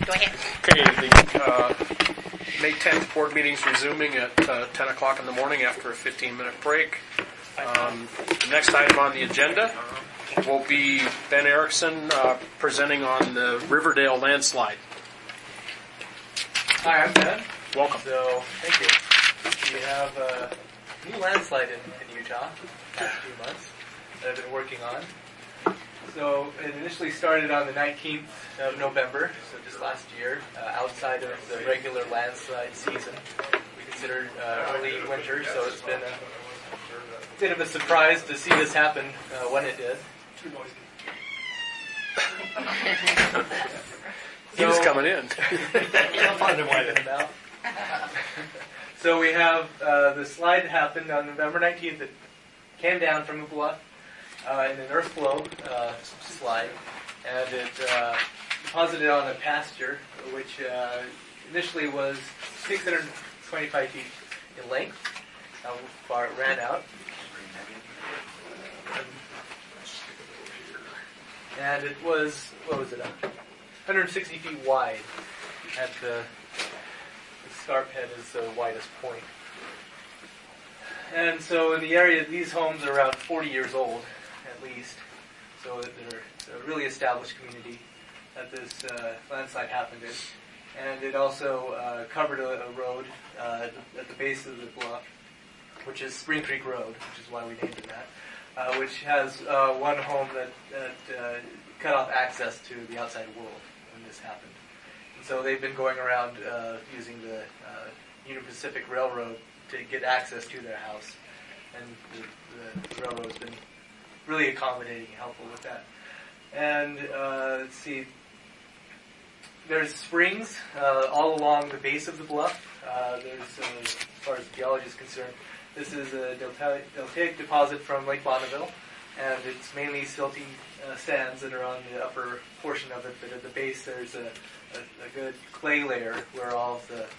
Go ahead. Okay, the May 10th board meeting's resuming at 10 o'clock in the morning after a 15-minute break. The next item on the agenda will be Ben Erickson presenting on the Riverdale landslide. Hi, I'm Ben. Welcome. So, thank you. We have a new landslide in Utah the past few months that I've been working on. So, it initially started on the 19th of November, so just last year, outside of the regular landslide season. We considered early winter, so it's been a bit of a surprise to see this happen when it did. He was coming in. So we have the slide that happened on November 19th. It came down from a bluff in an earth flow slide, and it deposited on a pasture, which initially was 625 feet in length. How far it ran out. And it was, 160 feet wide at the scarp head is the widest point. And so in the area, these homes are around 40 years old, at least. So they're a really established community that this landslide happened in. And it also covered a road at the base of the bluff, which is Spring Creek Road, which is why we named it that, which has one home that cut off access to the outside world when this happened. And so they've been going around using the Union Pacific Railroad to get access to their house. And the railroad's been really accommodating and helpful with that. And let's see, there's springs all along the base of the bluff. There's, as far as geology is concerned, this is a deltaic deposit from Lake Bonneville, and it's mainly silty sands that are on the upper portion of it, but at the base there's a good clay layer where all of the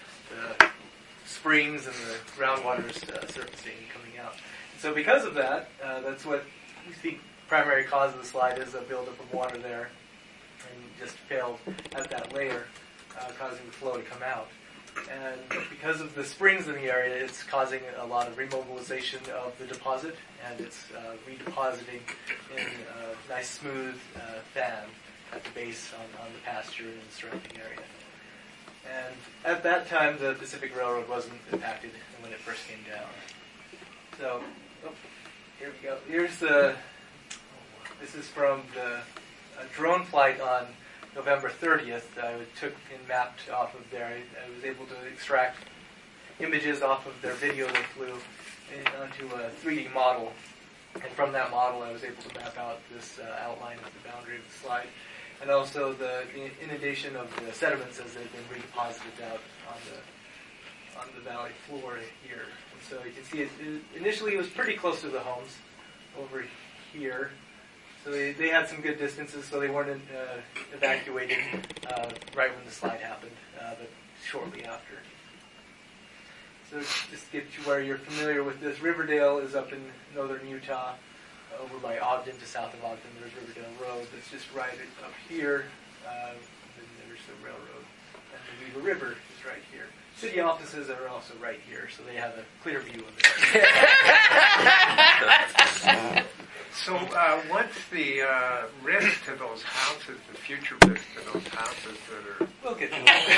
springs and the groundwater is surfacing and coming out. And so because of that, that's what we think primary cause of the slide is, a buildup of water there, and just failed at that layer, causing the flow to come out. And because of the springs in the area, it's causing a lot of remobilization of the deposit, and it's redepositing in a nice smooth fan at the base on the pasture and the surrounding area. And at that time, the Pacific Railroad wasn't impacted when it first came down. So, here we go. This is from the drone flight on November 30th. I took and mapped off of there. I was able to extract images off of their video they flew onto a 3D model. And from that model, I was able to map out this outline of the boundary of the slide. And also the inundation of the sediments as they've been redeposited out on the valley floor here. And so you can see initially it was pretty close to the homes over here. So they had some good distances, so they weren't evacuated right when the slide happened, but shortly after. So just to get you where you're familiar with this, Riverdale is up in northern Utah, over by Ogden, to south of Ogden. There's Riverdale Road that's just right up here. Then there's the railroad, and the Weaver River is right here. City offices are also right here, so they have a clear view of it. So what's the risk to those houses, the future risk to those houses that are... We'll get to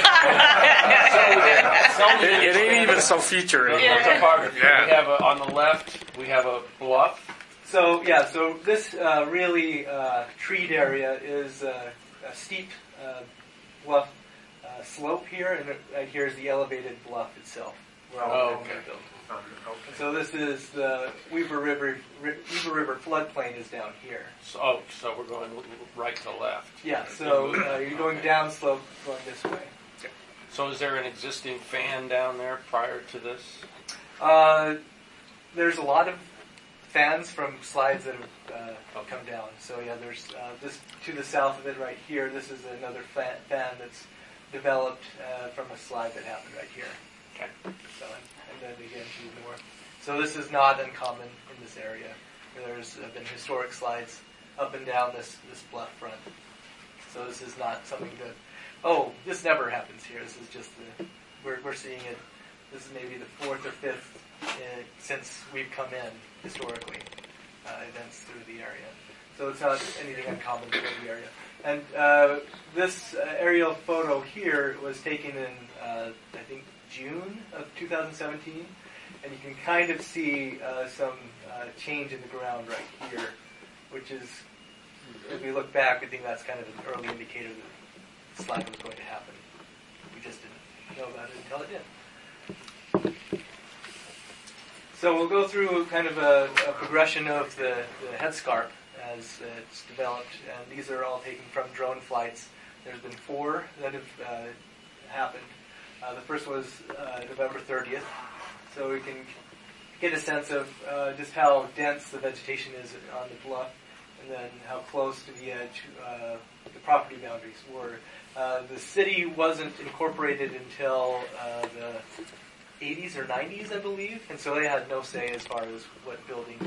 it. It ain't even so future anymore. Topography. Yeah. We have on the left, we have a bluff. So this really treed area is a steep bluff slope here, and right here is the elevated bluff itself. Where all the homes are built. And so this is the Weaver River floodplain is down here. So we're going right to left. Yeah, so you're going down slope, going this way. So is there an existing fan down there prior to this? There's a lot of fans from slides that have come down. So there's this to the south of it right here. This is another fan that's developed from a slide that happened right here. Okay. So, and then again to the north. So this is not uncommon in this area. There's been historic slides up and down this bluff front. So this is not something that Oh, this never happens here. This is just we're seeing it. This is maybe the fourth or fifth since we've come in historically events through the area. So it's not anything uncommon for the area. And this aerial photo here was taken in I think June of 2017, and you can kind of see some change in the ground right here, which is, if we look back, I think that's kind of an early indicator that the slide was going to happen. We just didn't know about it until it did. So we'll go through kind of a progression of the headscarp as it's developed, and these are all taken from drone flights. There's been 4 that have happened. The first was November 30th, so we can get a sense of just how dense the vegetation is on the bluff, and then how close to the edge the property boundaries were. The city wasn't incorporated until the 80s or 90s, I believe, and so they had no say as far as what building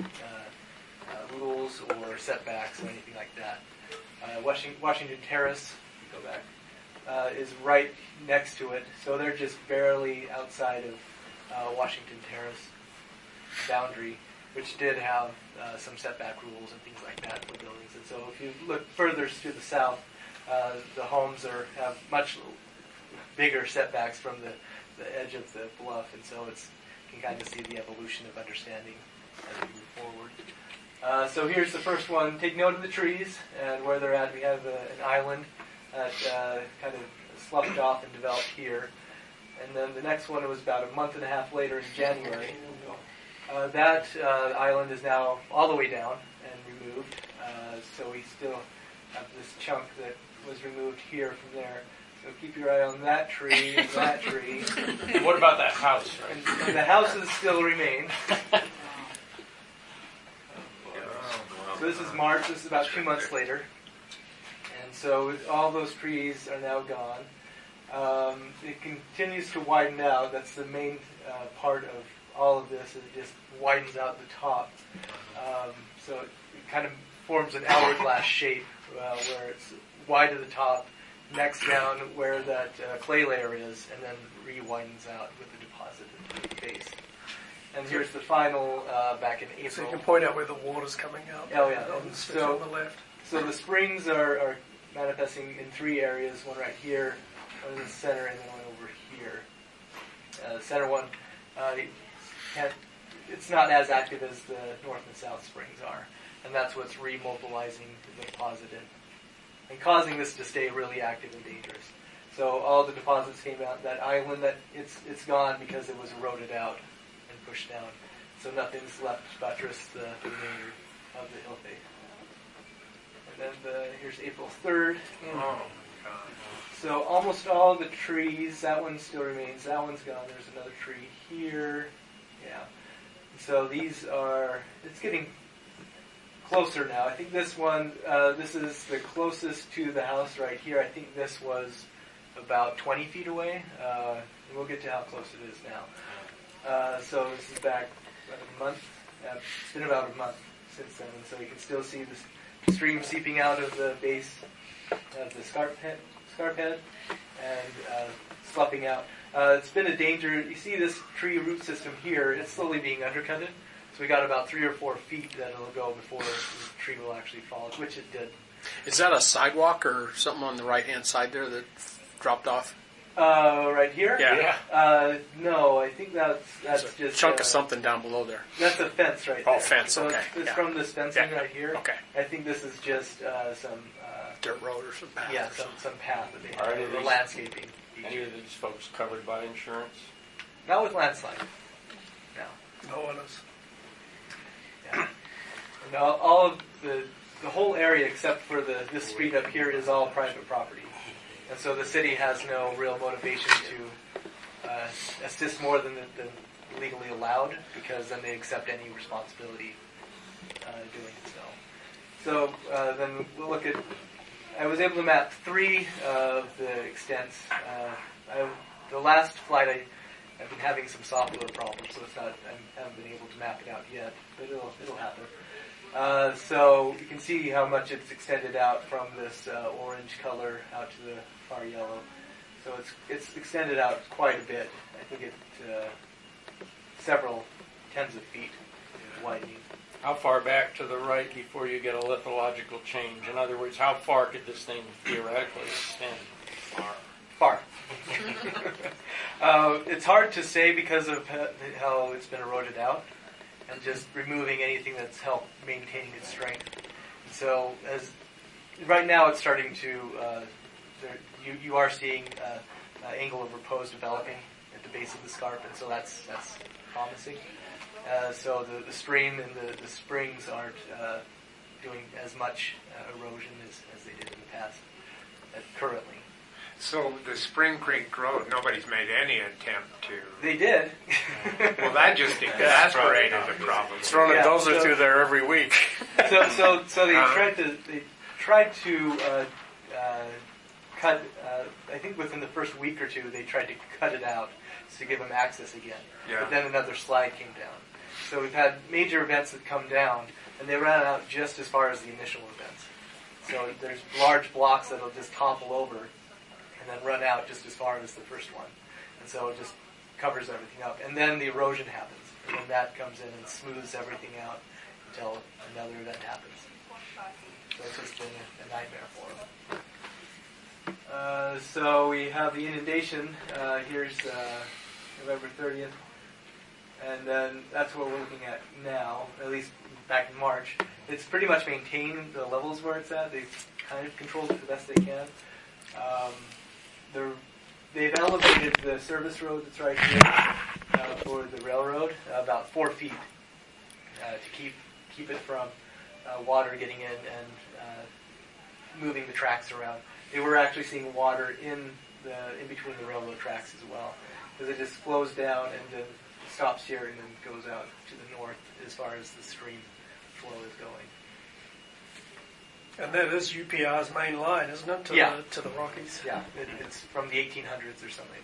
rules or setbacks or anything like that. Washington Terrace, go back, is right next to it, so they're just barely outside of Washington Terrace boundary, which did have some setback rules and things like that for buildings. And so if you look further to the south, the homes have much bigger setbacks from the edge of the bluff, and so you can kind of see the evolution of understanding as we move forward. So here's the first one. Take note of the trees and where they're at. We have an island that kind of sloughed off and developed here. And then the next one was about a month and a half later in January. That island is now all the way down and removed. So we still have this chunk that was removed here from there. So keep your eye on that tree and that tree. What about that house? And the houses still remain. So this is March. This is about 2 months later. And so all those trees are now gone. It continues to widen out. That's the main part of all of this. It just widens out the top. So it kind of forms an hourglass shape where it's wide at the top, next down where that clay layer is, and then re-widens out with the deposit at the base. And here's the final back in April. So you can point out where the water's coming out. Oh, yeah. On And the picture on the left. So the springs are manifesting in 3 areas, one right here, one in the center, and then one over here. The center one, it's not as active as the north and south springs are, and that's what's remobilizing the deposit and causing this to stay really active and dangerous. So all the deposits came out. That island, it's gone because it was eroded out and pushed down. So nothing's left but just the remainder of the hill face. And then here's April 3rd. Oh, God. So almost all the trees, that one still remains. That one's gone. There's another tree here. Yeah. So these it's getting closer now. I think this one, this is the closest to the house right here. I think this was about 20 feet away. And we'll get to how close it is now. So this is back about a month. It's been about a month since then. And so you can still see this stream seeping out of the base of the scarp head and sloughing out. It's been a danger. You see this tree root system here, it's slowly being undercutted. So we got about 3 or 4 feet that it'll go before the tree will actually fall, which it did. Is that a sidewalk or something on the right-hand side there that dropped off? Right here? Yeah. No, I think that's There's a just chunk of something down below there. That's a fence right there. Oh, fence, So okay. It's Yeah. from this fencing Yeah. right here. Okay. I think this is just some Dirt road or some path. yeah, or something. some path that they Are have, any of or these- landscaping. Any of these folks covered by insurance? Not with landslide. No. No one is. Yeah. And all of the whole area except for this street up here is all private property. And so the city has no real motivation to assist more than legally allowed, because then they accept any responsibility doing so. So then we'll look at, I was able to map 3 of the extents. The last flight I've been having some software problems, so it's not, I haven't been able to map it out yet, but it'll happen. So you can see how much it's extended out from this orange color out to the far yellow. So it's extended out quite a bit. I think it several tens of feet widening. How far back to the right before you get a lithological change? In other words, how far could this thing theoretically extend? Far. It's hard to say because of how it's been eroded out and just removing anything that's helped maintaining its strength. And so right now it's starting to, you are seeing angle of repose developing at the base of the scarp, and so that's promising. So the stream and the springs aren't doing as much erosion as they did in the past currently. So the Spring Creek Road, nobody's made any attempt to. They did. Well, that just exacerbated the problem. It's running dozer through there every week. So they tried to cut. I think within the first week or two, they tried to cut it out to give them access again. Yeah. But then another slide came down. So we've had major events that come down, and they ran out just as far as the initial events. So there's large blocks that'll just topple over and then run out just as far as the first one. And so it just covers everything up. And then the erosion happens. And then that comes in and smooths everything out until another event happens. So it's just been a nightmare for them. So we have the inundation. Here's November 30th. And then that's what we're looking at now, at least back in March. It's pretty much maintained the levels where it's at. They've kind of controlled it the best they can. They've elevated the service road that's right here for the railroad about 4 feet to keep it from water getting in and moving the tracks around. They were actually seeing water in between the railroad tracks as well, because it just flows down and then stops here and then goes out to the north as far as the stream flow is going. And that is UPR's main line, isn't it? To the Rockies. Yeah, it's from the 1800s or something.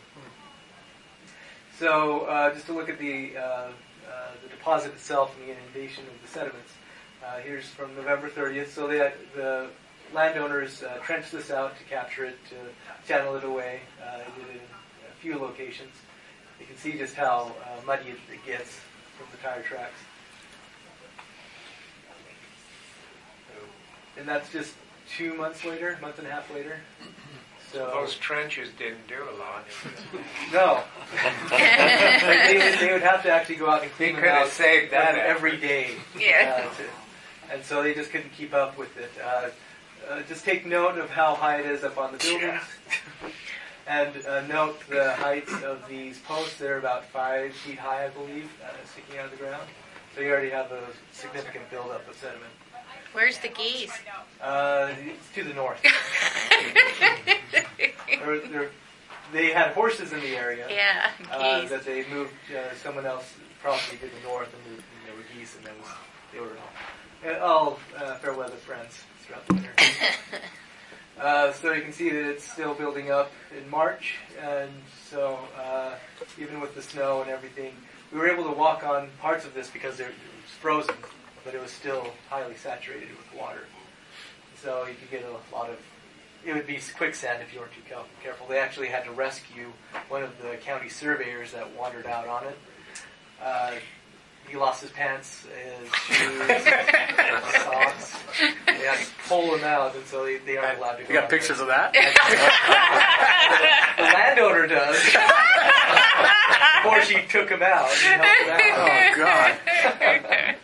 So just to look at the deposit itself and the inundation of the sediments. Here's from November 30th. So the landowners trenched this out to capture it, to channel it away. They did it in a few locations. You can see just how muddy it gets from the tire tracks. And that's just 2 months later, month and a half later. So those trenches didn't do a lot. No. they would have to actually go out and clean them out saved that every day. Yeah. And so they just couldn't keep up with it. Just take note of how high it is up on the buildings. And note the heights of these posts. They're about 5 feet high, I believe, sticking out of the ground. So you already have a significant buildup of sediment. Where's the geese? It's to the north. They had horses in the area. Yeah, geese. That they moved. Someone else property to the north, and there were geese, and they were all fair weather friends throughout the winter. So you can see that it's still building up in March, and so even with the snow and everything, we were able to walk on parts of this because it was frozen, but it was still highly saturated with water. So you could get a lot of, it would be quicksand if you weren't too careful. They actually had to rescue one of the county surveyors that wandered out on it. He lost his pants, his shoes, his socks. They had to pull him out, and so they aren't allowed to go. You got pictures of that? The landowner does. Before she took him out. Oh, God.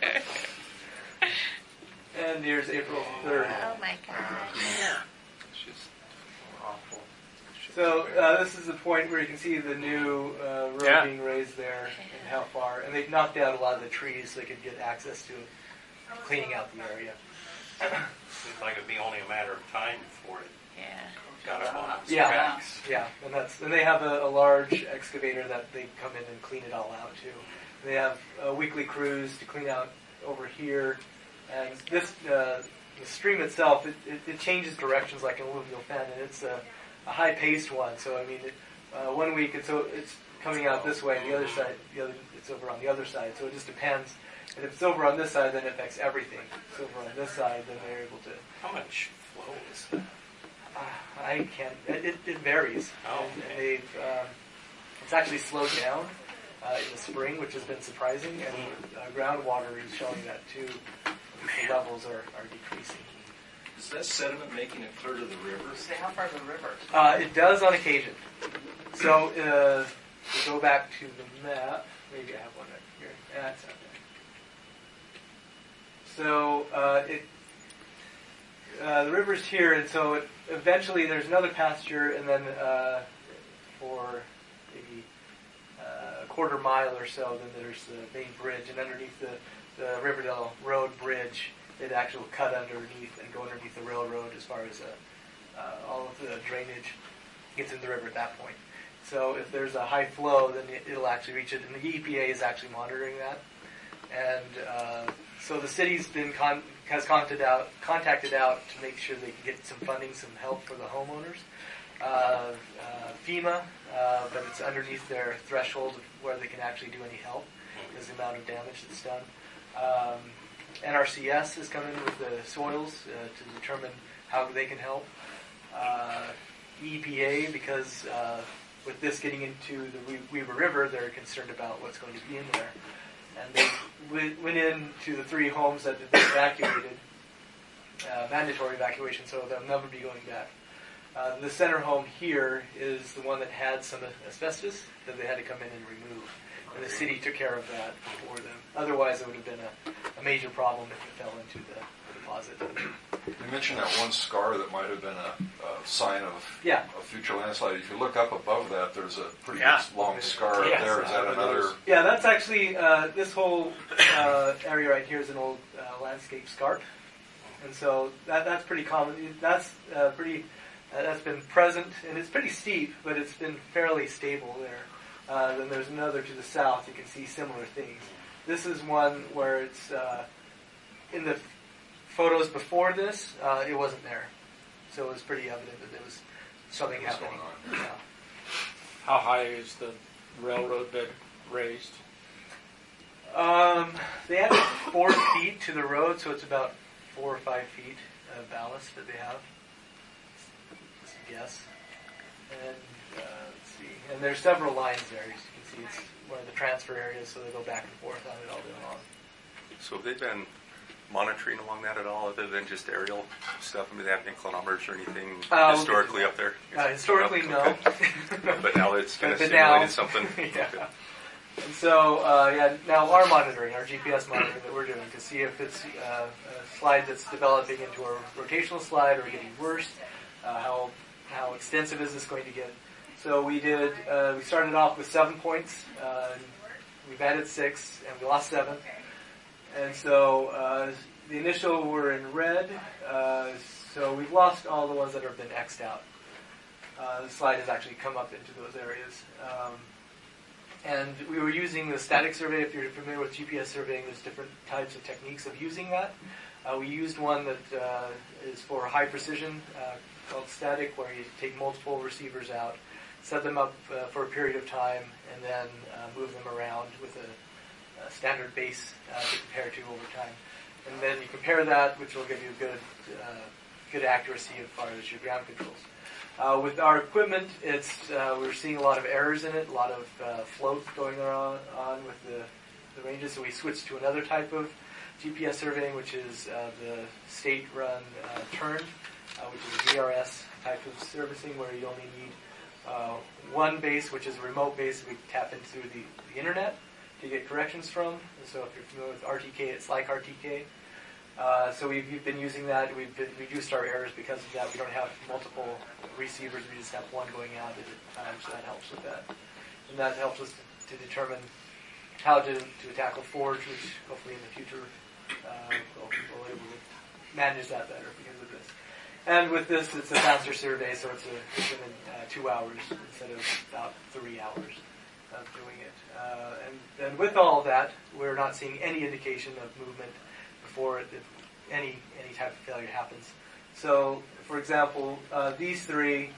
And here's April 3rd. Oh my God. It's just awful. So this is the point where you can see the new road being raised there and how far. And they've knocked out a lot of the trees so they could get access to it, cleaning out the area. Seems like it'd be only a matter of time before it Yeah. got up on its Yeah. tracks. Yeah, and they have a large excavator that they come in and clean it all out too. They have weekly crews to clean out over here. And this, the stream itself, it changes directions like an alluvial fan, and it's a high-paced one. So I mean, 1 week it's coming out this way, the other side, it's over on the other side. So it just depends. And if it's over on this side, then it affects everything. If it's over on this side, then they're able to. How much flow is that? I can't. It varies. Oh, And okay. they've. It's actually slowed down in the spring, which has been surprising, and groundwater is showing that too. The levels are decreasing. Is that sediment making it clear to the river? Say, how far is the river? It does on occasion. So to go back to the map, maybe I have one right here. That's not there. So the river's here, and so eventually there's another pasture, and then for maybe a quarter mile or so, then there's the main bridge, and underneath the Riverdale Road Bridge, it actually will cut underneath and go underneath the railroad as far as all of the drainage gets in the river at that point. So if there's a high flow, then it'll actually reach it, and the EPA is actually monitoring that. And so the city's been has contacted out to make sure they can get some funding, some help for the homeowners. FEMA, but it's underneath their threshold of where they can actually do any help because the amount of damage that's done. NRCS has come in with the soils to determine how they can help. EPA, because with this getting into the Weaver River, they're concerned about what's going to be in there. And they went into the 3 homes that have been evacuated, mandatory evacuation, so they'll never be going back. The center home here is the one that had some asbestos that they had to come in and remove. And the city took care of that for them. Otherwise, it would have been a major problem if it fell into the deposit. You mentioned that one scar that might have been a sign of a future landslide. If you look up above that, there's a pretty long scar up there. Is that another? Yeah, that's actually, this whole area right here is an old landscape scarp. And so that's pretty common. That's that's been present, and it's pretty steep, but it's been fairly stable there. Then there's another to the south. You can see similar things. This is one where it's in the photos before this, it wasn't there, so it was pretty evident that there was something happening. Going on. Yeah. How high is the railroad bed raised? They have 4 feet to the road, so it's about 4 or 5 feet of ballast that they have. Just a guess. And let's see. And there's several lines there. As you can see, it's one of the transfer areas, so they go back and forth on it all day long. So have they been monitoring along that at all, other than just aerial stuff? I mean, they have inclinometers or anything historically up there? Historically, no. Okay. But now it's kind of But simulated now- something. Yeah. Okay. And so, now our monitoring, our GPS monitoring that we're doing to see if it's a slide that's developing into a rotational slide or getting worse, how extensive is this going to get. So we started off with 7 points, we've added 6, and we lost 7. And so the initial were in red, so we've lost all the ones that have been X'd out. The slide has actually come up into those areas. And we were using the static survey. If you're familiar with GPS surveying, there's different types of techniques of using that. We used one that is for high precision called static, where you take multiple receivers out, set them up for a period of time, and then move them around with a standard base to compare to over time. And then you compare that, which will give you good accuracy as far as your ground controls. With our equipment, we're seeing a lot of errors in it, a lot of float going on with the ranges. So we switched to another type of GPS surveying, which is the state-run TURN, which is a DRS type of servicing where you only need one base, which is a remote base that we tap into through the internet to get corrections from. And so if you're familiar with RTK, it's like RTK. So we've been using that. We've reduced our errors because of that. We don't have multiple receivers. We just have one going out at a time, so that helps with that. And that helps us to determine how to tackle Forge, which hopefully in the future we'll be able to manage that better because of this. And with this, it's a faster survey, so it's within 2 hours instead of about 3 hours of doing it. And with all of that, we're not seeing any indication of movement before any type of failure happens. So, for example, these 3,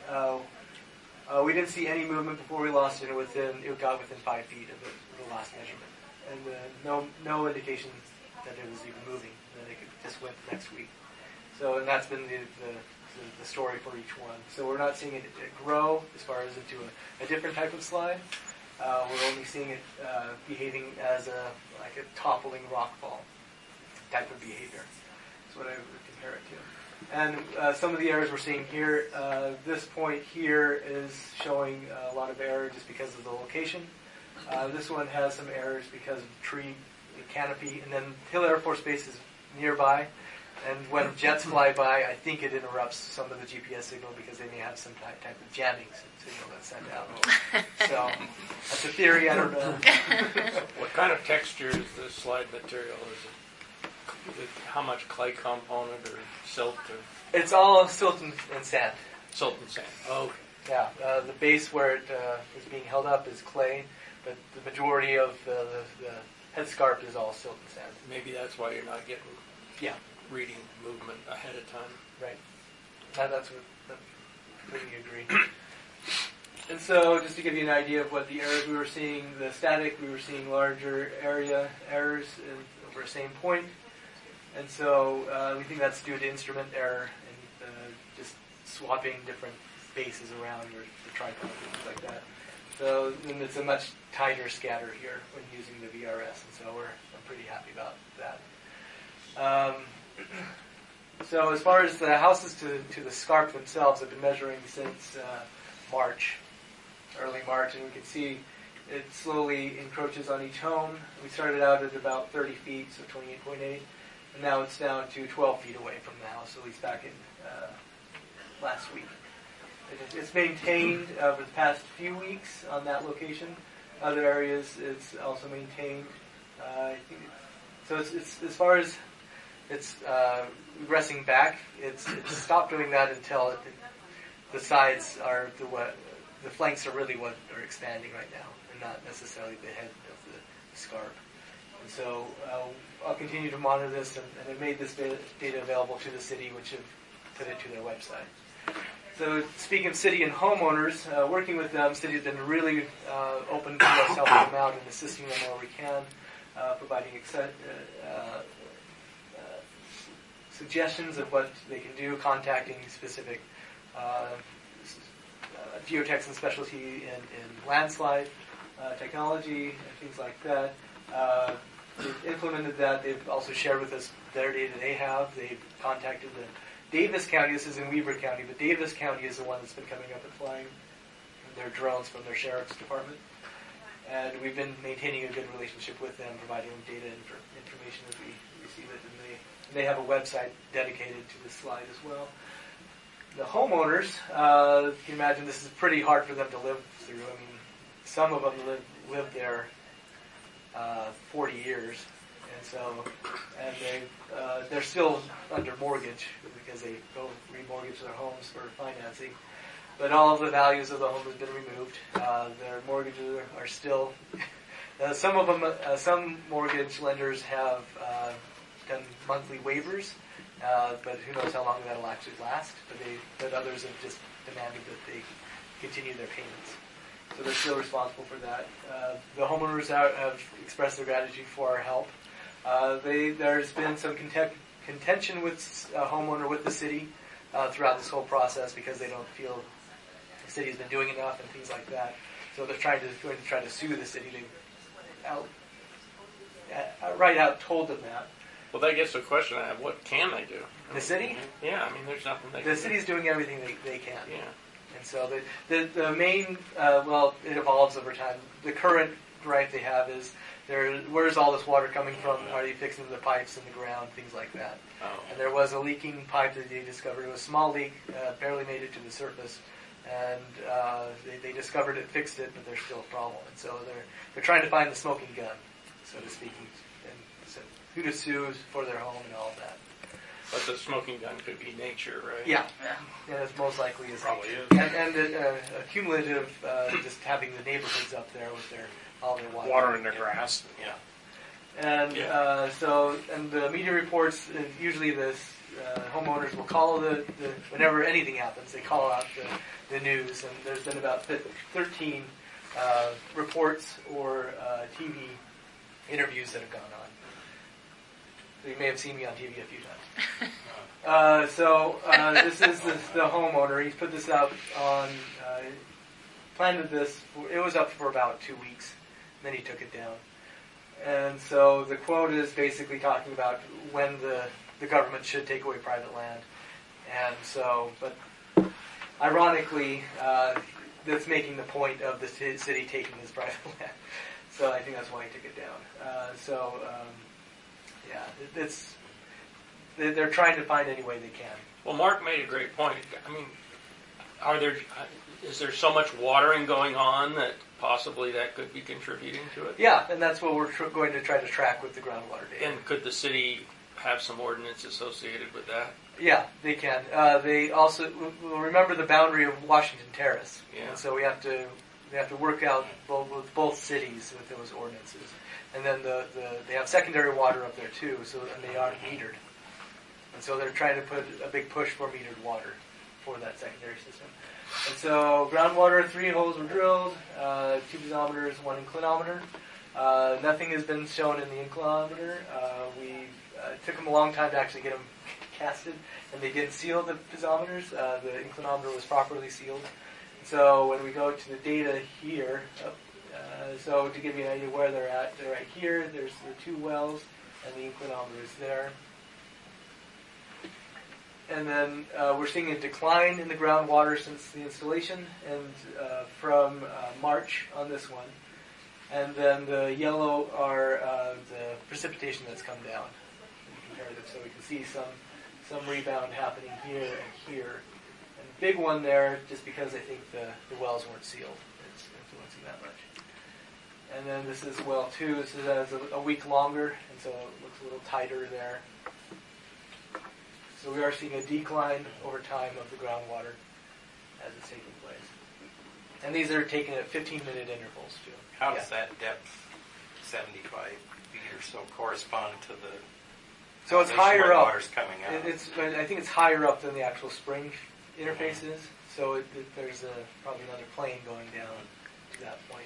we didn't see any movement before we lost it. It got within 5 feet of the last measurement, and no indication that it was even moving, and then it just went next week. So, and that's been the story for each one. So we're not seeing it grow as far as into a different type of slide. We're only seeing it behaving as a toppling rockfall type of behavior. That's what I would compare it to. And some of the errors we're seeing here, this point here is showing a lot of error just because of the location. This one has some errors because of tree canopy, and then Hill Air Force Base is nearby. And when jets fly by, I think it interrupts some of the GPS signal because they may have some type of jamming signal that's sent out. So that's a theory. I don't know. What kind of texture is the slide material? Is it how much clay component or silt? Or? It's all silt and sand. Silt and sand. Oh, okay. Yeah. The base where it is being held up is clay, but the majority of the headscarp is all silt and sand. Maybe that's why you're not getting reading movement ahead of time. Right. That's what I completely agree. And so, just to give you an idea of what the errors we were seeing, the static, we were seeing larger area errors over the same point. And so, we think that's due to instrument error and just swapping different bases around the tripod and things like that. So, then it's a much tighter scatter here when using the VRS, and so I'm pretty happy about that. So as far as the houses to the scarp themselves, I've been measuring since March, early March, and we can see it slowly encroaches on each home. We started out at about 30 feet, so 28.8, and now it's down to 12 feet away from the house, at least back in last week. It's maintained over the past few weeks on that location. Other areas it's also maintained. So it's as far as it's regressing back. It's stopped doing that until the sides are the flanks are really what are expanding right now, and not necessarily the head of the scarp. And so I'll continue to monitor this, and I made this data available to the city, which have put it to their website. So speaking of city and homeowners, working with them, city has been really open to us helping them out and assisting them where we can, providing suggestions of what they can do, contacting specific geotechs and specialty in landslide technology and things like that. They've implemented that. They've also shared with us their data they have. They've contacted the Davis County. This is in Weber County, but Davis County is the one that's been coming up and flying their drones from their sheriff's department. And we've been maintaining a good relationship with them, providing them data and information as we receive it. And they have a website dedicated to this slide as well. The homeowners, you can imagine this is pretty hard for them to live through. I mean, some of them lived there 40 years, and they're still under mortgage because they go remortgage their homes for financing. But all of the values of the home has been removed. Their mortgages are still. Some of them, some mortgage lenders have done monthly waivers, but who knows how long that'll actually last. But others have just demanded that they continue their payments. So they're still responsible for that. The homeowners have expressed their gratitude for our help. There's been some contention with a homeowner with the city throughout this whole process because they don't feel the city's been doing enough and things like that. So they're going to try to sue the city. Right out told them that. Well, that gets the question I have. What can they do? The city? Yeah, I mean, there's nothing they can do. The city's doing everything they can. Yeah. And so the main, it evolves over time. The current gripe they have is, where's all this water coming from? Are they fixing the pipes in the ground? Things like that. Oh. And there was a leaking pipe that they discovered. It was a small leak, barely made it to the surface. And they discovered it, fixed it, but there's still a problem. And so they're trying to find the smoking gun, so to speak, and so who to sue for their home and all of that. But the smoking gun could be nature, right? Yeah, it's most likely is probably nature. is. And a cumulative, just having the neighborhoods up there with all their water in their grass. Yeah. And and the media reports, usually the homeowners will call whenever anything happens, they call out the news, and there's been about 13 reports or TV interviews that have gone on. You may have seen me on TV a few times. This is the homeowner. He's put this out on, planted this, it was up for about 2 weeks, then he took it down. And so the quote is basically talking about when the government should take away private land. And so, but ironically, that's making the point of the city taking this private land. So I think that's why he took it down. They're trying to find any way they can. Well, Mark made a great point. I mean, is there so much watering going on that possibly that could be contributing to it? Yeah, and that's what we're going to try to track with the groundwater data. And could the city have some ordinance associated with that? Yeah, they can. They also will remember the boundary of Washington Terrace. Yeah. And so we have to work out with both cities with those ordinances. And then they have secondary water up there too, and they aren't metered. And so they're trying to put a big push for metered water for that secondary system. And so groundwater, 3 holes were drilled, 2 piezometers, 1 inclinometer. Nothing has been shown in the inclinometer. It took them a long time to actually get them casted, and they did seal the piezometers. The inclinometer was properly sealed. So when we go to the data here, so to give you an idea where they're right here. There's the 2 wells, and the inclinometer is there. And then we're seeing a decline in the groundwater since the installation, and from March on this one. And then the yellow are the precipitation that's come down. Comparative, so we can see some rebound happening here and here. And the big one there, just because I think the wells weren't sealed, it's influencing that much. And then this is well 2. This is a week longer, and so it looks a little tighter there. So we are seeing a decline over time of the groundwater as it's taking place. And these are taken at 15-minute intervals, too. How does that depth, 75 feet or so, correspond to the... So it's higher up. Water's coming out? I think it's higher up than the actual spring interface is. So there's probably another plane going down to that point.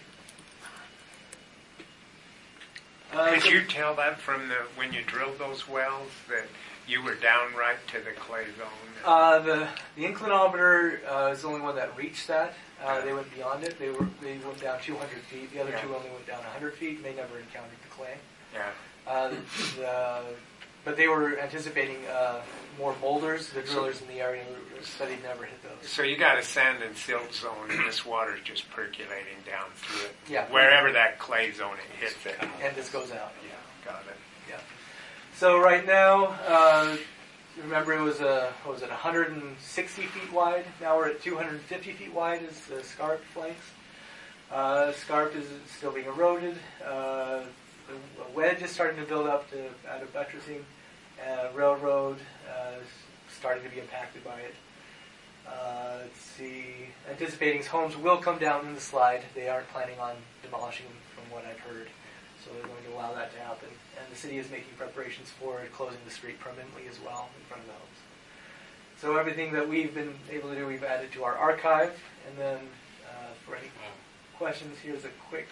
Could you tell that from when you drilled those wells that you were down right to the clay zone? The inclinometer is the only one that reached that. They went beyond it. They went down 200 feet. The other 2 only went down 100 feet. They never encountered the clay. Yeah. But they were anticipating more boulders. The drillers in the area said they'd never hit those. So you got a sand and silt zone, and this water's just percolating down through it. Yeah. Wherever that clay zone it hits it. And this goes out. Yeah, got it. Yeah. So right now, remember it was 160 feet wide. Now we're at 250 feet wide is the scarp flanks. Scarp is still being eroded. A wedge is starting to build up out of buttressing. Railroad starting to be impacted by it. Let's see. Anticipating homes will come down in the slide. They aren't planning on demolishing them from what I've heard. So they're going to allow that to happen. And the city is making preparations for closing the street permanently as well in front of the homes. So everything that we've been able to do, we've added to our archive. And then for any questions, here's a quick...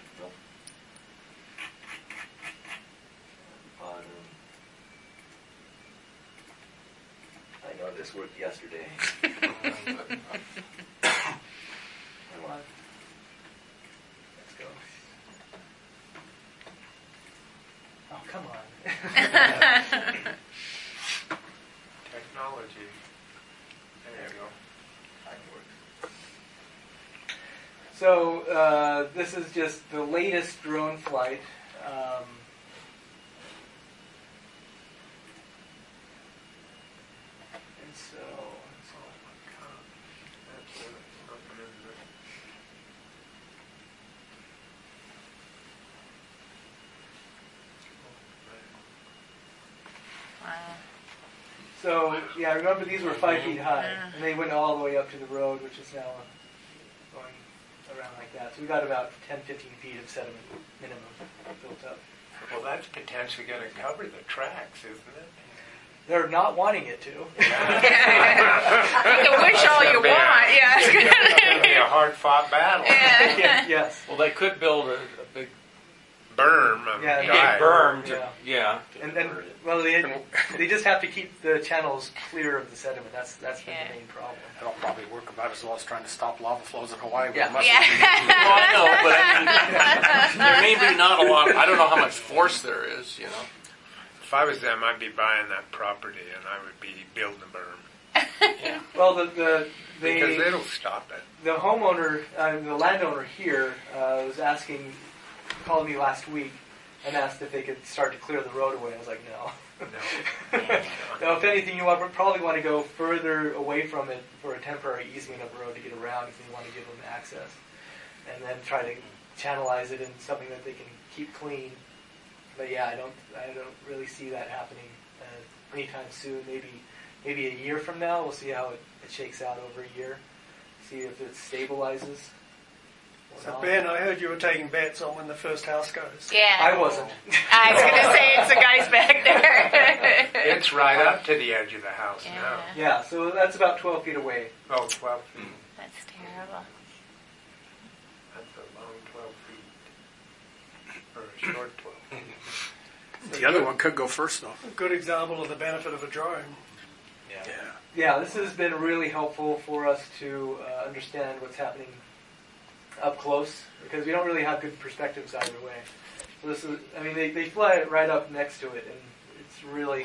I know this worked yesterday. Come on. Let's go. Oh, come on. Technology. There you go. So this is just the latest drone flight. So, yeah, remember these were 5 feet high, and they went all the way up to the road, which is now going around like that. So we got about 10, 15 feet of sediment minimum built up. Well, that's potentially going to cover the tracks, isn't it? They're not wanting it to. You can wish all you want, yeah. It's going to be a hard-fought battle. Yes. Well, they could build a big berm on the Yeah, guy. bermed. Yeah. Yeah. And well, they just have to keep the channels clear of the sediment. That's been the main problem. That'll probably work about as well as trying to stop lava flows in Hawaii. Yeah. It must Yeah. Well, I know, but I mean, there may be not a lot. I don't know how much force there is. You know. If I was them, I'd be buying that property and I would be building a berm. Yeah. Well, Because it'll stop it. the homeowner, the landowner here, was called me last week and asked if they could start to clear the road away. I was like, no. No, if anything, you probably want to go further away from it for a temporary easement of the road to get around if you want to give them access. And then try to channelize it in something that they can keep clean. But yeah, I don't really see that happening anytime soon. Maybe a year from now. We'll see how it shakes out over a year. See if it stabilizes. So Ben, I heard you were taking bets on when the first house goes. Yeah. I wasn't. I was going to say it's the guys back there. It's right up to the edge of the house now. Yeah, so that's about 12 feet away. Oh, 12 feet. That's terrible. That's a long 12 feet. Or a short 12 feet. The other one could go first, though. A good example of the benefit of a drone. Yeah, this has been really helpful for us to understand what's happening up close, because we don't really have good perspectives either way. So this is, I mean, they fly right up next to it, and it's really...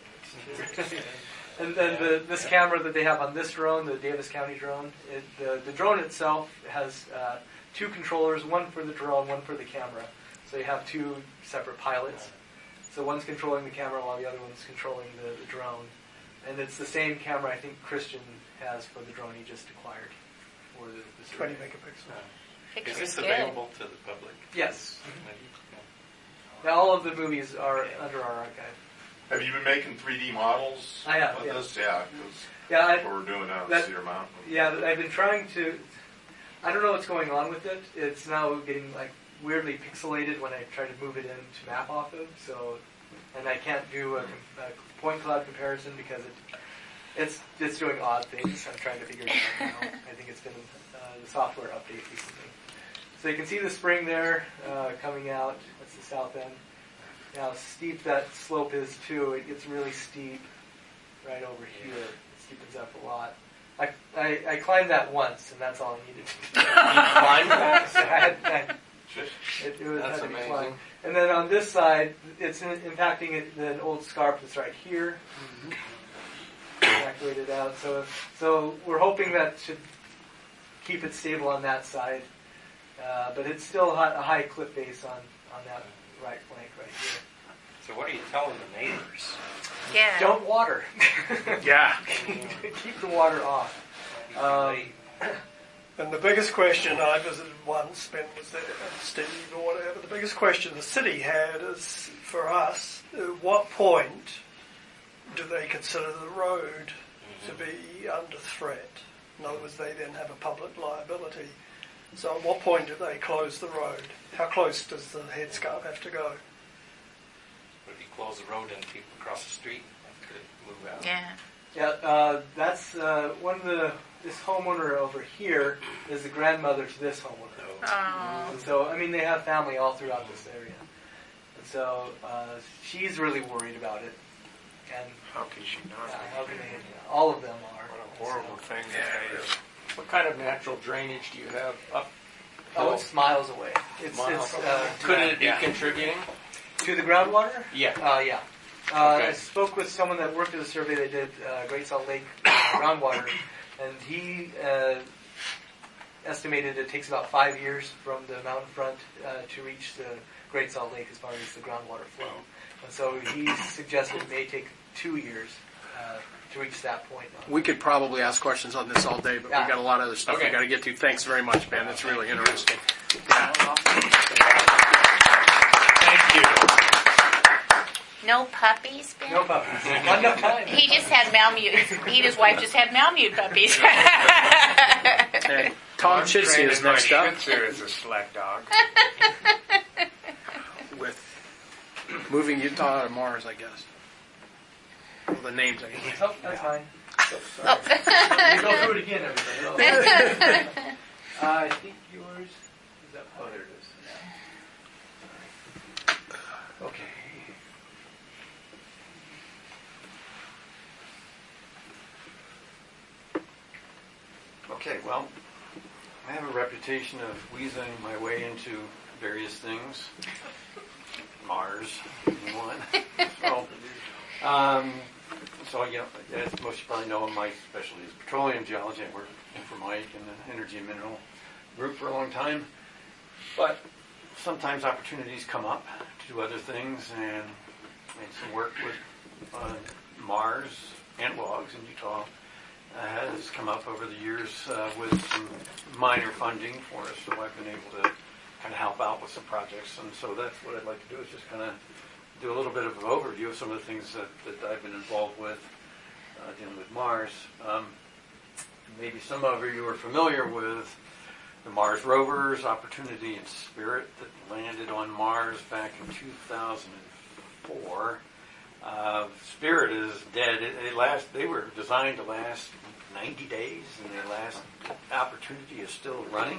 And then this camera that they have on this drone, the Davis County drone, the drone itself has two controllers, one for the drone, one for the camera. So you have two separate pilots. So one's controlling the camera while the other one's controlling the drone. And it's the same camera I think Christian has for the drone he just acquired. For the 20 megapixel. Is this available to the public? Yes. Now, all of the movies are under our archive. Have you been making 3D models? I have, with yeah. this? Yeah, Yeah, what we're doing out at Cedar Mountain. Yeah, I've been trying to... I don't know what's going on with it. It's now getting like weirdly pixelated when I try to move it in to map off of. So, and I can't do a point cloud comparison because it's doing odd things. I'm trying to figure it out now. I think it's been the software update recently. So you can see the spring there coming out. That's the south end. Now, steep that slope is too. It gets really steep right over here. It steepens up a lot. I climbed that once, and that's all I needed to do. You climbed that? It was That's had to be amazing. climbed. And then on this side, it's impacting an old scarp that's right here. Evacuated out. So we're hoping that should keep it stable on that side. But it's still a high cliff face on that right flank right here. So what are you telling the neighbors? Yeah. Don't water. Yeah. Keep the water off. And the biggest question, I visited once, Ben was there, and Steve or whatever, the biggest question the city had is, for us, at what point do they consider the road to be under threat? In other words, they then have a public liability. So at what point do they close the road? How close does the headscarf have to go? Would you close the road and people across the street have to move out? Yeah. Yeah, that's one of this homeowner over here is the grandmother to this homeowner. Oh. And so, I mean, they have family all throughout this area. And so, she's really worried about it. And How can she not? how can they, all of them are. What a horrible thing to say. What kind of natural drainage do you have up? Oh, it's miles away. It's Could it be contributing? to the groundwater? Yeah. Yeah. Okay. I spoke with someone that worked at a survey that did Great Salt Lake groundwater, and he estimated it takes about 5 years from the mountain front to reach the Great Salt Lake as far as the groundwater flow. And so he suggested it may take 2 years to reach that point. We could probably ask questions on this all day, but we've got a lot of other stuff we got to get to. Thanks very much, Ben. That's really interesting. Thank you. No puppies, Ben? No puppies. Not enough time. He just had Malamute. He and his wife just had Malamute puppies. Okay. Tom Chitsey is next my up Shih Tzu is a sled dog. with Moving Utah to Mars, I guess. Well, the names I can't. Oh, that's fine. We go through it again, everybody. I think yours is up. Oh, there it is. I have a reputation of wheezing my way into various things. Mars, being one. So, as most of you probably know, my specialty is petroleum geology. I worked for Mike in the energy and mineral group for a long time. But sometimes opportunities come up to do other things, and some work with Mars and WOGS in Utah has come up over the years with some minor funding for us, so I've been able to kind of help out with some projects. And so that's what I'd like to do, is just kind of do a little bit of an overview of some of the things that I've been involved with dealing with Mars. Maybe some of you are familiar with the Mars rovers, Opportunity and Spirit, that landed on Mars back in 2004. Spirit is dead. They were designed to last 90 days, and their last Opportunity is still running.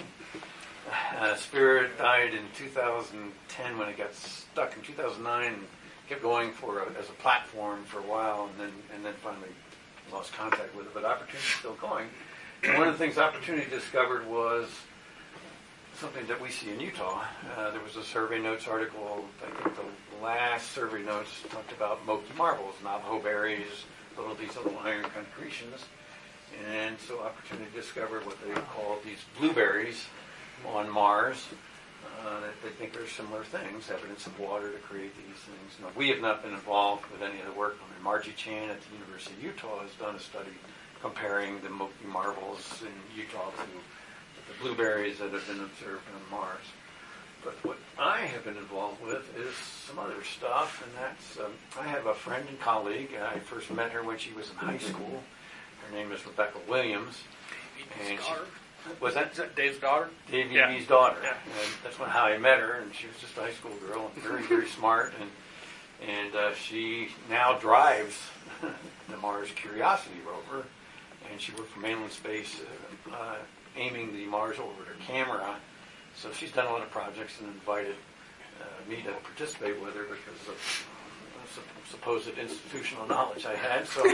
Spirit died in 2010 when it got stuck in 2009 and kept going as a platform for a while, and then finally lost contact with it. But Opportunity is still going. And one of the things Opportunity discovered was something that we see in Utah. There was a survey notes article, I think the last survey notes talked about Moki marbles, Navajo berries, these little iron concretions. And so Opportunity discovered what they call these blueberries on Mars that they think are similar things, evidence of water to create these things. Now, we have not been involved with any of the work. Margie Chan at the University of Utah has done a study comparing the Moki marbles in Utah to the blueberries that have been observed on Mars. But what I have been involved with is some other stuff, and that's, I have a friend and colleague. I first met her when she was in high school. Her name is Rebecca Williams. And was that Dave's daughter? Dave Eby's daughter. Yeah. And that's how I met her, and she was just a high school girl, and very, very smart. And she now drives the Mars Curiosity rover, and she worked for Mainland Space aiming the Mars orbiter camera. So she's done a lot of projects and invited me to participate with her because of supposed institutional knowledge I had. So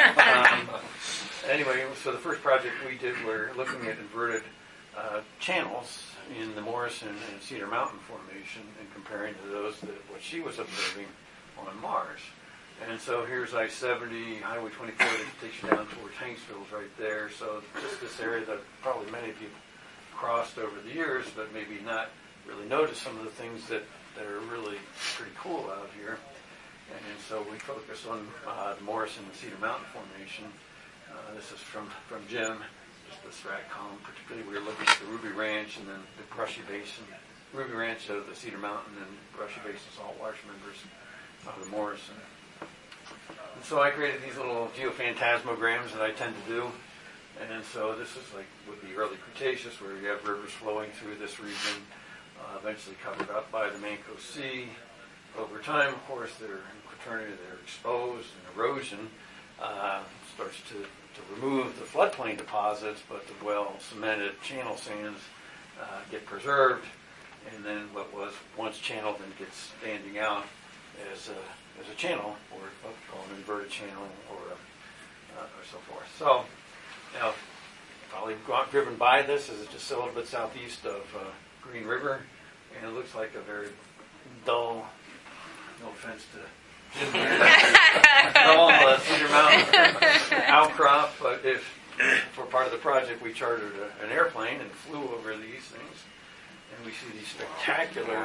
anyway, so the first project we did, we're looking at inverted channels in the Morrison and Cedar Mountain formation and comparing to those what she was observing on Mars. And so here's I-70, Highway 24 that takes you down towards Hanksville's right there. So just this area that probably many people crossed over the years, but maybe not really noticed some of the things that are really pretty cool out here. And so we focus on the Morrison and Cedar Mountain formation. This is from Jim, just the SRAC column. Particularly, we were looking at the Ruby Ranch and then the Brushy Basin. Ruby Ranch of the Cedar Mountain and Brushy Basin saltwater members of the Morrison. And so I created these little geophantasmograms that I tend to do. And so this is would be early Cretaceous, where you have rivers flowing through this region, eventually covered up by the Manco Sea. Over time, of course, they're in Quaternary, they're exposed, and erosion starts to remove the floodplain deposits, but the well-cemented channel sands get preserved, and then what was once channeled then gets standing out as a channel, or what we call an inverted channel, or so forth. So, now, probably driven by this is just a little bit southeast of Green River, and it looks like a very dull, no offense to Jim here, dull Cedar Mountain outcrop, but if for part of the project we chartered an airplane and flew over these things, and we see these spectacular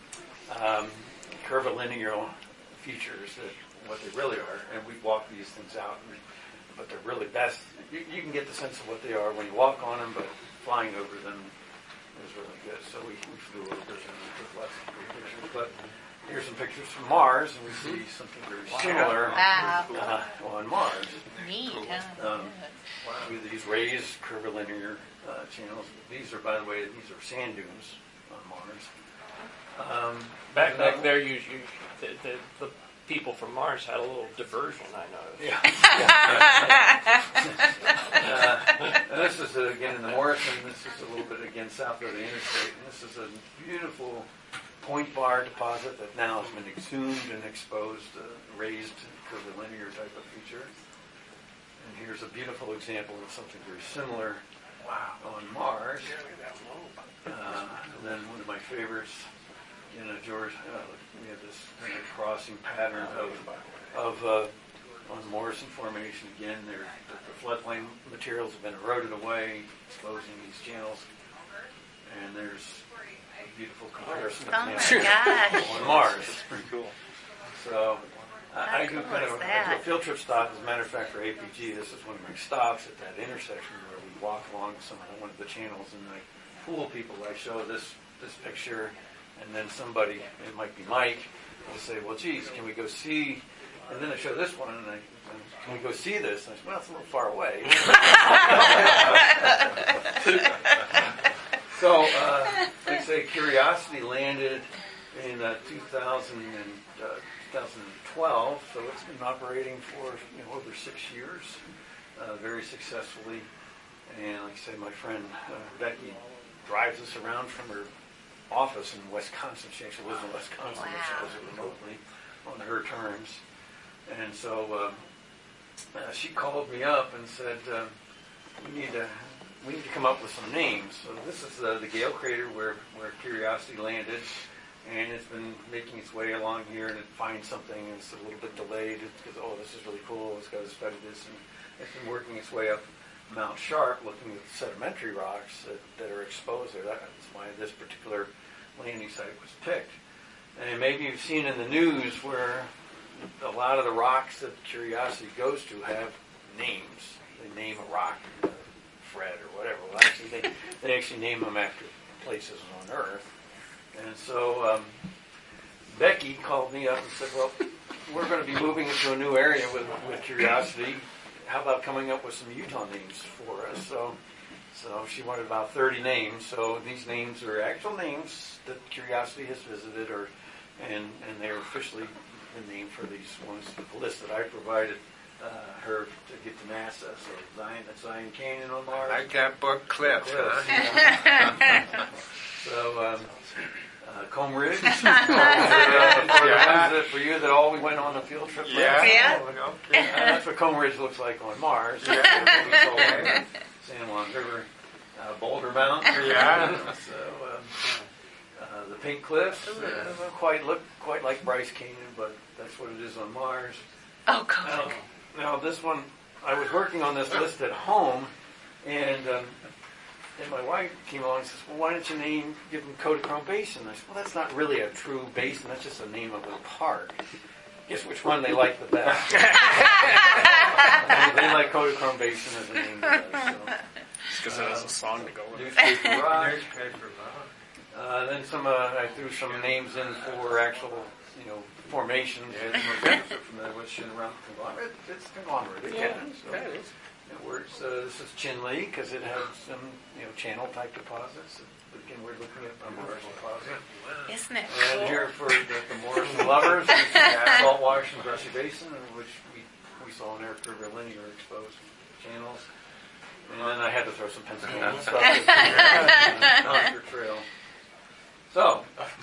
curvilinear features that what they really are, and we walk these things out, but they're really best. You can get the sense of what they are when you walk on them, but flying over them is really good. So we flew a little bit with lots of great pictures. But here's some pictures from Mars, and we see something very similar on Mars. Neat, With these raised curvilinear channels. These are, by the way, these are sand dunes on Mars. Back there, the people from Mars had a little diversion, I noticed. And this is, again, in the Morrison. This is a little bit, again, south of the interstate. And this is a beautiful point bar deposit that now has been exhumed and exposed, raised curvilinear type of feature. And here's a beautiful example of something very similar on Mars. And then one of my favorites, George, we have this kind of crossing pattern of on the Morrison Formation. Again, the floodplain materials have been eroded away, exposing these channels. And there's a beautiful comparison Oh my gosh. on Mars. It's pretty cool. So I do cool kind of is I that? do a field trip stop. As a matter of fact, for APG, this is one of my stops at that intersection where we walk along one of the channels and I fool people. I show this picture, and then somebody, it might be Mike, will say, "Well, geez, can we go see?" And then I show this one, and "Can we go see this?" And I say, "Well, it's a little far away." So, like I say, Curiosity landed in 2012, so it's been operating for over 6 years, very successfully. And like I say, my friend Becky drives us around from her office in Wisconsin. She actually lives in Wisconsin, but she does it remotely on her terms. And so she called me up and said, we need to come up with some names. So this is the Gale crater where Curiosity landed, and it's been making its way along here, and it finds something, and it's a little bit delayed. It goes, "Oh, this is really cool. It's got to study this," and it's been working its way up Mount Sharp, looking at sedimentary rocks that are exposed there. That's why this particular landing site was picked. And maybe you've seen in the news where a lot of the rocks that Curiosity goes to have names. They name a rock Fred or whatever. Well, actually, they actually name them after places on Earth. And so Becky called me up and said, "Well, we're going to be moving into a new area with Curiosity. How about coming up with some Utah names for us?" So she wanted about 30 names. So these names are actual names that Curiosity has visited, and they're officially been named for these ones. The list that I provided her to get to NASA. So Zion Canyon on Mars. Like that book Cliff, huh? So Comb Ridge. For you that all we went on a field trip. Yeah. That's what Comb Ridge looks like on Mars. San Juan River, Boulder Mountain. So the Pink Cliffs look quite like Bryce Canyon, but that's what it is on Mars. Oh, God. Now this one, I was working on this list at home, and my wife came along and says, "Well, why don't you give them Kodachrome Basin?" I said, "Well, that's not really a true basin. That's just the name of a park." Guess which one they like the best? They like Kodachrome Basin as a name the best. It's because it has a song to go with it. Newspaper Rock. Then I threw some names in for actual, formations. From the what's around conglomerate. It's conglomerate again. So it works. This is Chinle because it has some, channel type deposits. Again, we're looking at the Mars deposit. Isn't it And cool? here for the Morrison lovers, saltwash and brushy basin, in which we saw an air curve linear exposed channels. And then I had to throw some Pennsylvania stuff on your trail. So,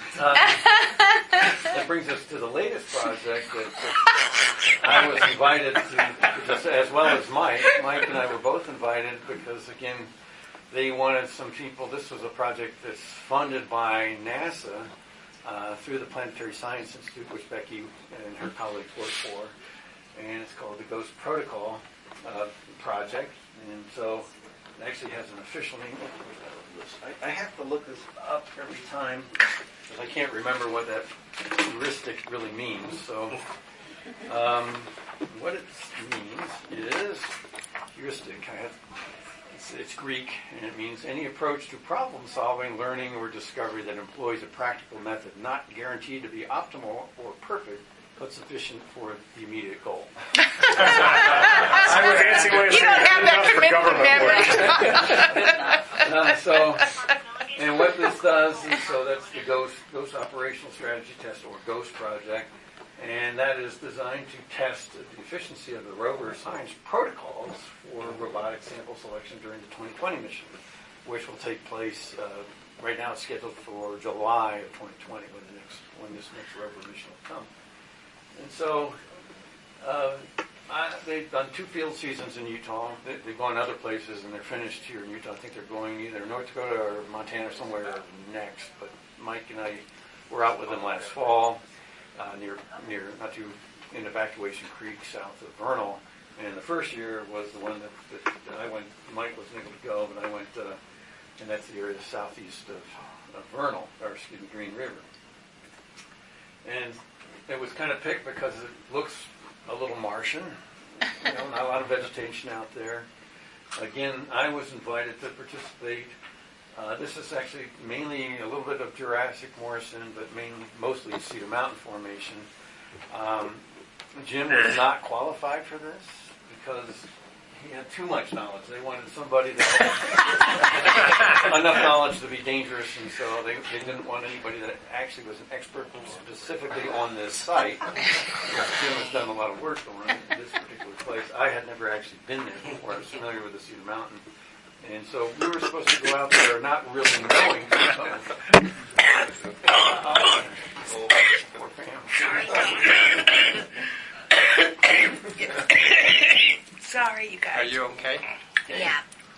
that brings us to the latest project that I was invited to, as well as Mike. Mike and I were both invited because, again, they wanted some people. This was a project that's funded by NASA through the Planetary Science Institute, which Becky and her colleagues work for. And it's called the GHOST Protocol Project. And so it actually has an official name. I have to look this up every time because I can't remember what that heuristic really means. So what it means is heuristic. It's Greek, and it means any approach to problem solving, learning, or discovery that employs a practical method not guaranteed to be optimal or perfect, but sufficient for the immediate goal. You don't have that commitment memory. And what this does is, that's the GHOST Operational Strategy Test, or GHOST project, and that is designed to test the efficiency of the rover science protocols for robotic sample selection during the 2020 mission, which will take place, right now it's scheduled for July of 2020 when this next rover mission will come. And so They've done 2 field seasons in Utah. They've gone other places, and they're finished here in Utah. I think they're going either North Dakota or Montana or somewhere next. But Mike and I were out with them last fall, near not too in Evacuation Creek, south of Vernal. And the first year was the one that I went. Mike wasn't able to go, but I went, and that's the area southeast of Vernal, or excuse me, Green River. And it was kind of picked because it looks a little Martian, not a lot of vegetation out there. Again, I was invited to participate. This is actually mainly a little bit of Jurassic Morrison, but mostly Cedar Mountain Formation. Jim was not qualified for this because he had too much knowledge. They wanted somebody that had enough knowledge to be dangerous, and so they didn't want anybody that actually was an expert specifically on this site. Jim has done a lot of work on this particular place. I had never actually been there before. I was familiar with the Cedar Mountain. And so we were supposed to go out there not really knowing. Poor Sorry, you guys. Are you okay? Yeah.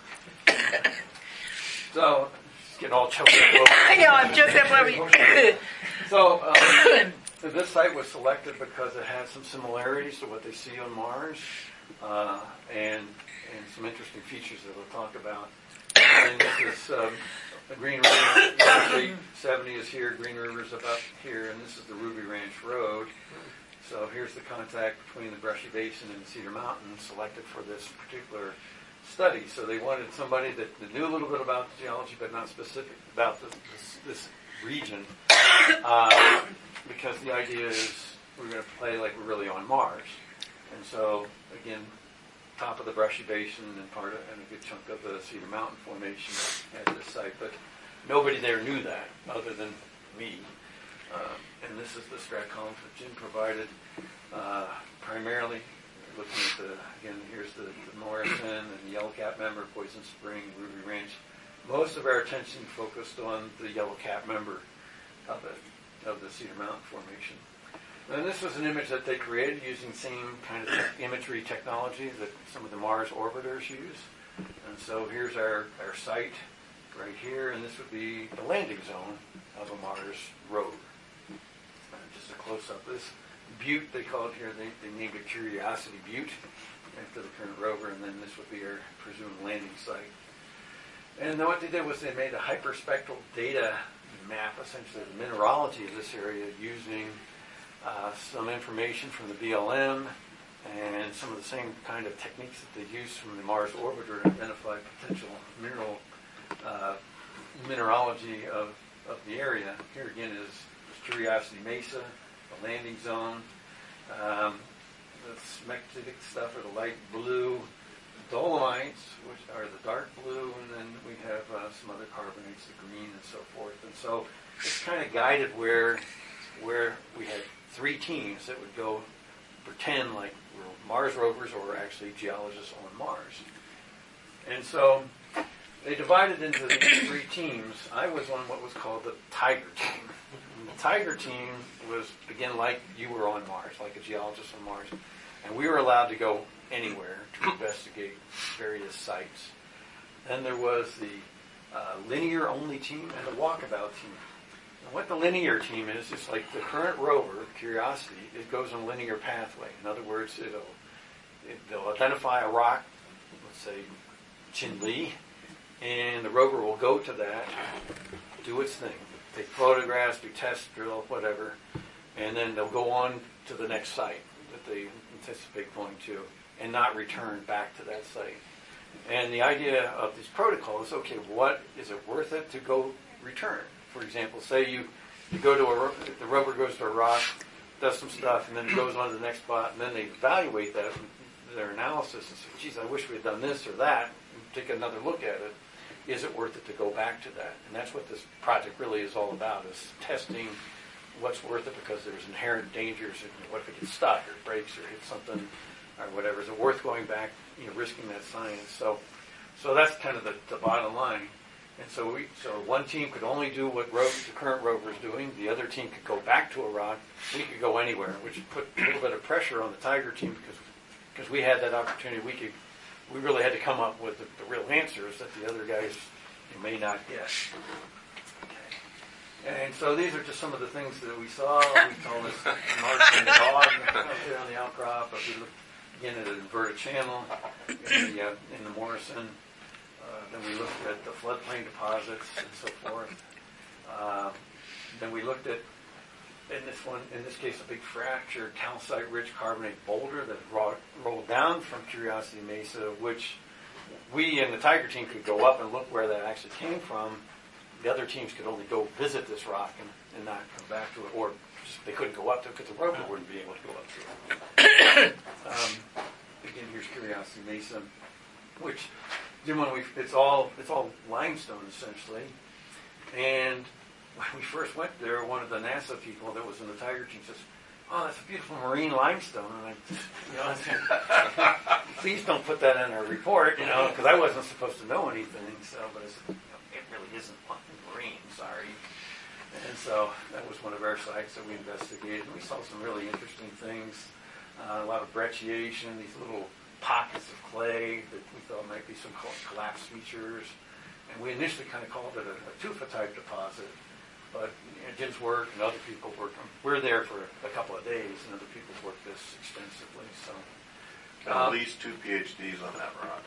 So, just getting all choked up. I know, I'm just that So, this site was selected because it has some similarities to what they see on Mars, and some interesting features that we'll talk about. And this is the Green River, 70 is here, Green River's about here, and this is the Ruby Ranch Road. So here's the contact between the Brushy Basin and the Cedar Mountain selected for this particular study. So they wanted somebody that knew a little bit about geology, but not specific about this region, because the idea is we're going to play like we're really on Mars. And so, again, top of the Brushy Basin and and a good chunk of the Cedar Mountain Formation at this site, but nobody there knew that other than me. And this is the strat columns that Jim provided, primarily looking at here's the Morrison and the Yellow Cap member, Poison Spring, Ruby Ranch. Most of our attention focused on the Yellow Cap member of the Cedar Mountain Formation. And this was an image that they created using the same kind of imagery technology that some of the Mars orbiters use. And so here's our site right here, and this would be the landing zone of a Mars rover. Just a close-up. This butte, they call it here, they named it Curiosity Butte after the current rover, and then this would be our presumed landing site. And then what they did was they made a hyperspectral data map, essentially the mineralogy of this area, using some information from the BLM and some of the same kind of techniques that they used from the Mars orbiter to identify potential mineralogy of the area. Here again is Curiosity Mesa, the landing zone. The smectic stuff are the light blue. Dolomites, which are the dark blue, and then we have some other carbonates, the green and so forth. And so it's kind of guided where we had 3 teams that would go pretend like we're Mars rovers or we're actually geologists on Mars. And so they divided into these 3 teams. I was on what was called the Tiger team. And the Tiger team was, again, like you were on Mars, like a geologist on Mars. And we were allowed to go anywhere to investigate various sites. Then there was the linear-only team and the walkabout team. And what the linear team is, just like the current rover, Curiosity, it goes on a linear pathway. In other words, they'll identify a rock, let's say Chinle, and the rover will go to that, do its thing, take photographs, do tests, drill, whatever, and then they'll go on to the next site that they anticipate going to, and not return back to that site. And the idea of this protocol is, okay, what is it worth it to go return? For example, say you go to the rover goes to a rock, does some stuff, and then goes on to the next spot, and then they evaluate that in their analysis and say, geez, I wish we had done this or that, and take another look at it. Is it worth it to go back to that? And that's what this project really is all about, is testing what's worth it, because there's inherent dangers. What if it gets stuck or breaks or hits something or whatever? Is it worth going back, risking that science? So that's kind of the bottom line. And so one team could only do what the current rover is doing. The other team could go back to a rock. We could go anywhere, which put a little bit of pressure on the Tiger team because because we had that opportunity, we really had to come up with the real answers that the other guys may not get. Okay. And so these are just some of the things that we saw. We saw this march and the dog out there on the outcrop, but we looked again at an inverted channel in the Morrison. Then we looked at the floodplain deposits and so forth. Then we looked at, in this case, a big fractured calcite-rich carbonate boulder that rolled down from Curiosity Mesa, which we and the Tiger team could go up and look where that actually came from. The other teams could only go visit this rock and not come back to it, or they couldn't go up to it because the rover wouldn't be able to go up to it. Again, here's Curiosity Mesa, which then it's all limestone essentially. And when we first went there, one of the NASA people that was in the Tiger team says, "Oh, that's a beautiful marine limestone." And I said, "Please don't put that in our report," because I wasn't supposed to know anything. So, but I said, "It really isn't marine, sorry." And so that was one of our sites that we investigated. And we saw some really interesting things. A lot of brecciation, these little pockets of clay that we thought might be some collapse features. And we initially kind of called it a tufa-type deposit. But Jim's work and other people worked. We're there for a couple of days, and other people worked this extensively. So at least 2 PhDs on that rock.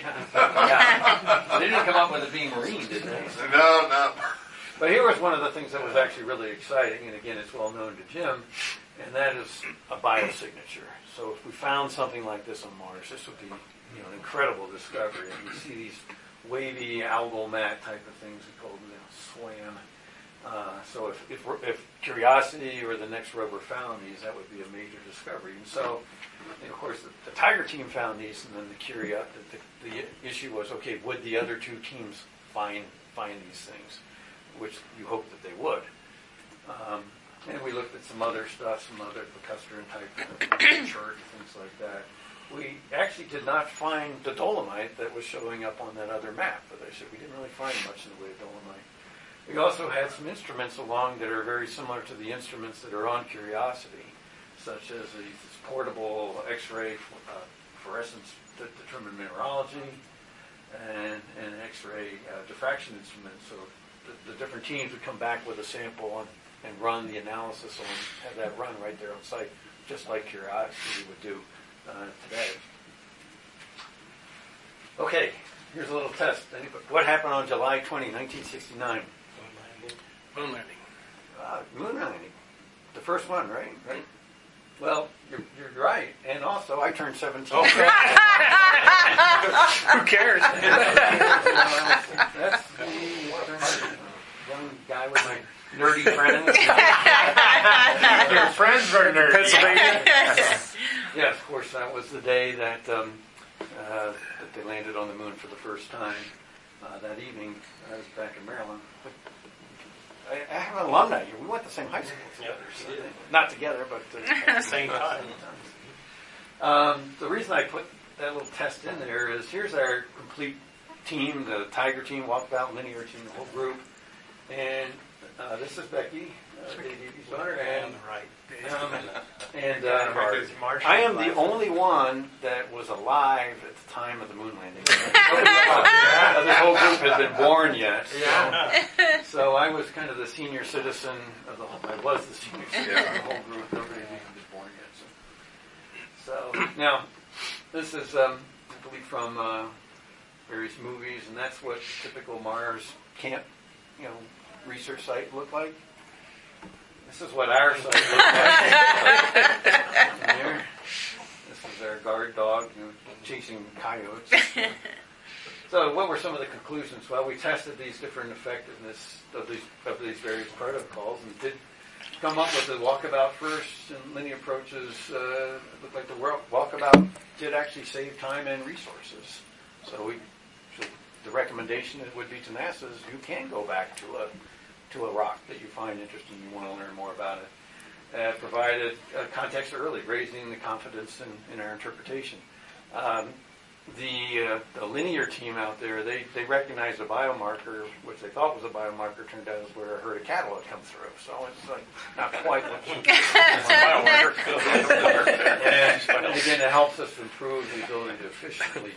Yeah. They didn't come up with it being marine, did they? No. But here was one of the things that was actually really exciting, and again, it's well known to Jim, and that is a biosignature. So if we found something like this on Mars, this would be an incredible discovery. And you see these wavy algal mat type of things called SWAM. So if Curiosity or the next rover found these, that would be a major discovery. And so, of course, the Tiger team found these, and then the issue was, okay, would the other two teams find these things, which you hope that they would. And we looked at some other stuff, some other lacustrine type chert, things like that. We actually did not find the dolomite that was showing up on that other map, but I said we didn't really find much in the way of dolomite. We also had some instruments along that are very similar to the instruments that are on Curiosity, such as these portable X-ray fluorescence to determine mineralogy and an X-ray diffraction instrument. So the different teams would come back with a sample and run the analysis and have that run right there on site, just like Curiosity would do today. Okay, here's a little test. What happened on July 20, 1969? Moon landing. Moon landing. The first one, right? Right. Well, you're right. And also, I turned 17. Okay. Who cares? That's the young guy with my nerdy friends. Your friends are nerdy. Pennsylvania. Yes, of course, that was the day that they landed on the moon for the first time. That evening, I was back in Maryland. I have an alumni here. We went to the same high school together. So not together, but at the same time. The reason I put that little test in there is here's our complete team, the Tiger team, Walkabout Linear team, the whole group. And this is Becky, Davy's daughter, and I am the only one that was alive at the time of the moon landing. This whole group has been born yet. So I was kind of the senior citizen of the whole. I was the senior citizen of the whole group. Nobody had even been born yet. So now this is I believe from various movies, and that's what typical Mars camp, research site looked like. This is what our site looked like. There. This is our guard dog chasing coyotes. So what were some of the conclusions? Well, we tested these different effectiveness of these various protocols and did come up with the walkabout first and linear approaches. It looked like the walkabout did actually save time and resources. So the recommendation would be to NASA is you can go back to a rock that you find interesting, you want to learn more about it. Provided context early, raising the confidence in our interpretation. the linear team out there, they recognized a biomarker, which they thought was a biomarker, turned out was where a herd of cattle had come through. So it's like not quite what and again, it helps us improve the ability to efficiently,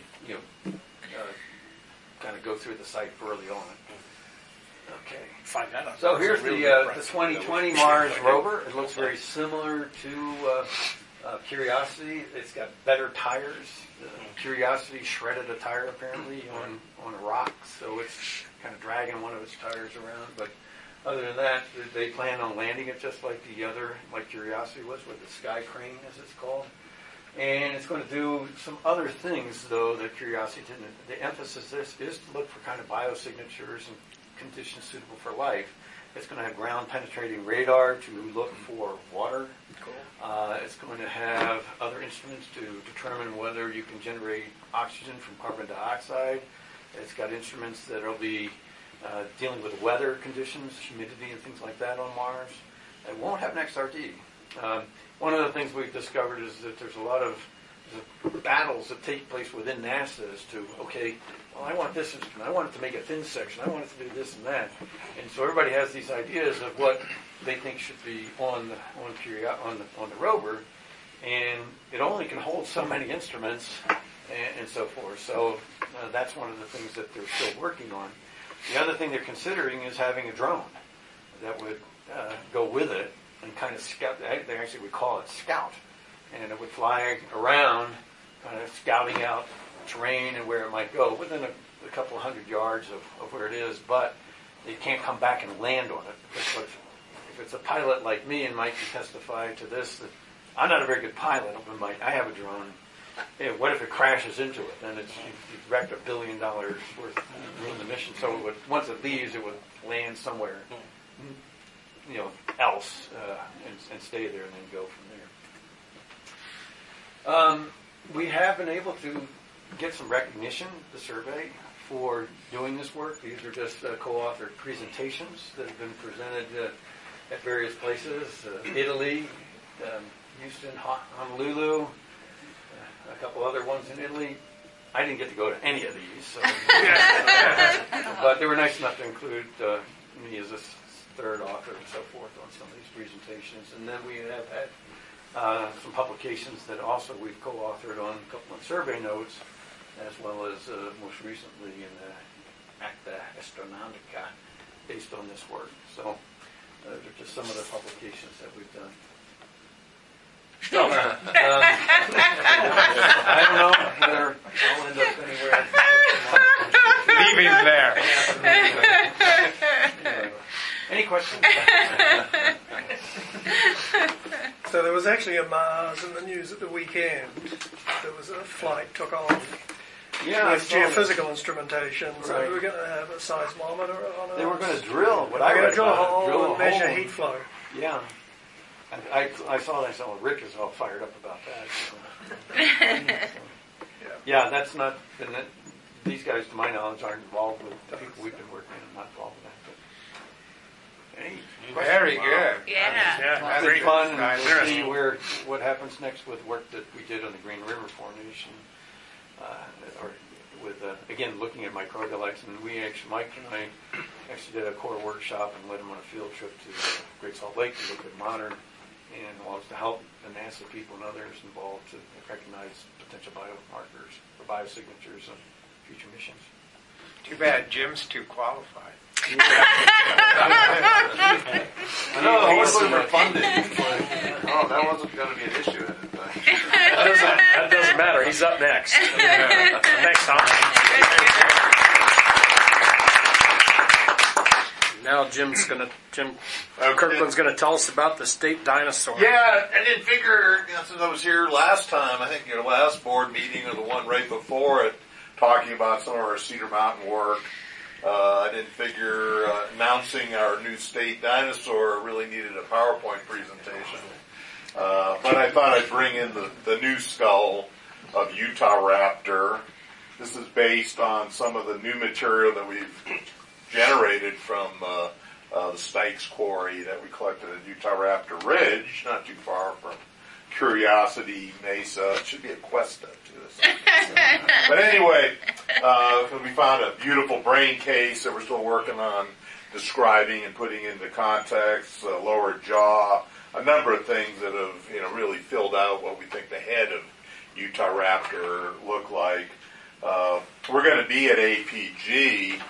kind of go through the site early on. Okay. Find that out. So here's the 2020 Mars rover. It looks very similar to Curiosity. It's got better tires. Curiosity shredded a tire apparently on a rock, so it's kind of dragging one of its tires around. But other than that, they plan on landing it just like like Curiosity was, with the Sky Crane, as it's called. And it's going to do some other things, though, that Curiosity didn't. The emphasis is to look for kind of biosignatures and conditions suitable for life. It's going to have ground-penetrating radar to look for water. Cool. It's going to have other instruments to determine whether you can generate oxygen from carbon dioxide. It's got instruments that will be dealing with weather conditions, humidity, and things like that on Mars. It won't have an XRD. One of the things we've discovered is that there's a lot of battles that take place within NASA as to, okay, well, I want this instrument, I want it to make a thin section, I want it to do this and that. And so everybody has these ideas of what they think should be on the rover, and it only can hold so many instruments and so forth. So that's one of the things that they're still working on. The other thing they're considering is having a drone that would go with it and kind of scout. They actually would call it Scout, and it would fly around, kind of scouting out terrain and where it might go within a couple of 100 yards of where it is, but they can't come back and land on it. Because if it's a pilot like me, and Mike can testify to this, that I'm not a very good pilot. I have a drone. What if it crashes into it? Then you've wrecked $1 billion worth of the mission. So once it leaves, it would land somewhere else and stay there and then go from there. We have been able to get some recognition, the survey, for doing this work. These are just co-authored presentations that have been presented at various places. Italy, Houston, Honolulu, a couple other ones in Italy. I didn't get to go to any of these, so. But they were nice enough to include me as a third author and so forth on some of these presentations. And then we have had some publications that also we've co-authored on, a couple of survey notes, as well as most recently in the Acta Astronomica, based on this work. So they're just some of the publications that we've done. I don't know whether I'll end up anywhere. Leave him there. Any questions? So there was actually a Mars in the news at the weekend. There was a flight took off. Yeah, with geophysical instrumentation. So we were going to have a seismometer on it. They were going to drill. They were going to drill a hole and measure heat flow. Yeah. I saw that. So Rick is all fired up about that. So. Yeah, that's not. These guys, to my knowledge, aren't involved with the people we've been working with. Not involved with that. But very good. Yeah. It's been fun to see what happens next with work that we did on the Green River Formation. Or with again looking at microbialites, and Mike and I actually did a core workshop and led them on a field trip to Great Salt Lake to look at modern, and was to help the NASA people and others involved to recognize potential biomarkers or biosignatures on future missions. Too bad Jim's too qualified. I know, I was looking for funding. That wasn't going to be an issue. That doesn't matter. He's up next. Thanks, Tom. Now Jim Kirkland's going to tell us about the state dinosaur. Yeah, I didn't figure, since I was here last time, I think your last board meeting or the one right before it, talking about some of our Cedar Mountain work, I didn't figure announcing our new state dinosaur really needed a PowerPoint presentation. But I thought I'd bring in the new skull of Utahraptor. This is based on some of the new material that we've generated from the Stykes quarry that we collected at Utahraptor Ridge, not too far from Curiosity Mesa. It should be a Cuesta too. But anyway, we found a beautiful brain case that we're still working on describing and putting into context, lower jaw, a number of things that have really filled out what we think the head of Utahraptor looked like. We're going to be at APG,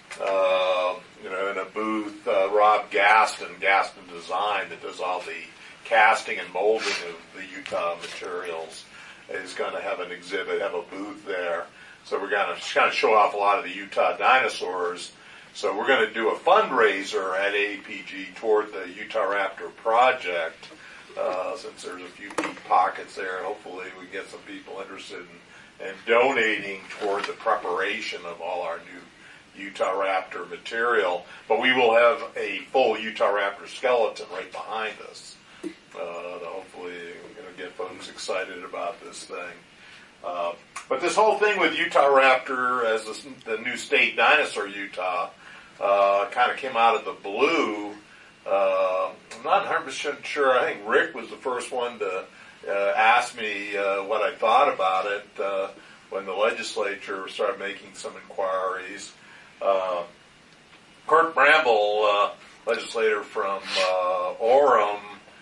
in a booth. Rob Gaston Design, that does all the casting and molding of the Utah materials, is going to have an exhibit, have a booth there. So we're going to kind of show off a lot of the Utah dinosaurs. So we're going to do a fundraiser at APG toward the Utahraptor project, since there's a few deep pockets there. Hopefully we can get some people interested in donating toward the preparation of all our new Utahraptor material. But we will have a full Utahraptor skeleton right behind us. Hopefully we're going to get folks excited about this thing. But this whole thing with Utahraptor as the new state dinosaur Utah kind of came out of the blue. I'm not 100% sure. I think Rick was the first one to ask me what I thought about it when the legislature started making some inquiries. Kurt Bramble, legislator from Orem,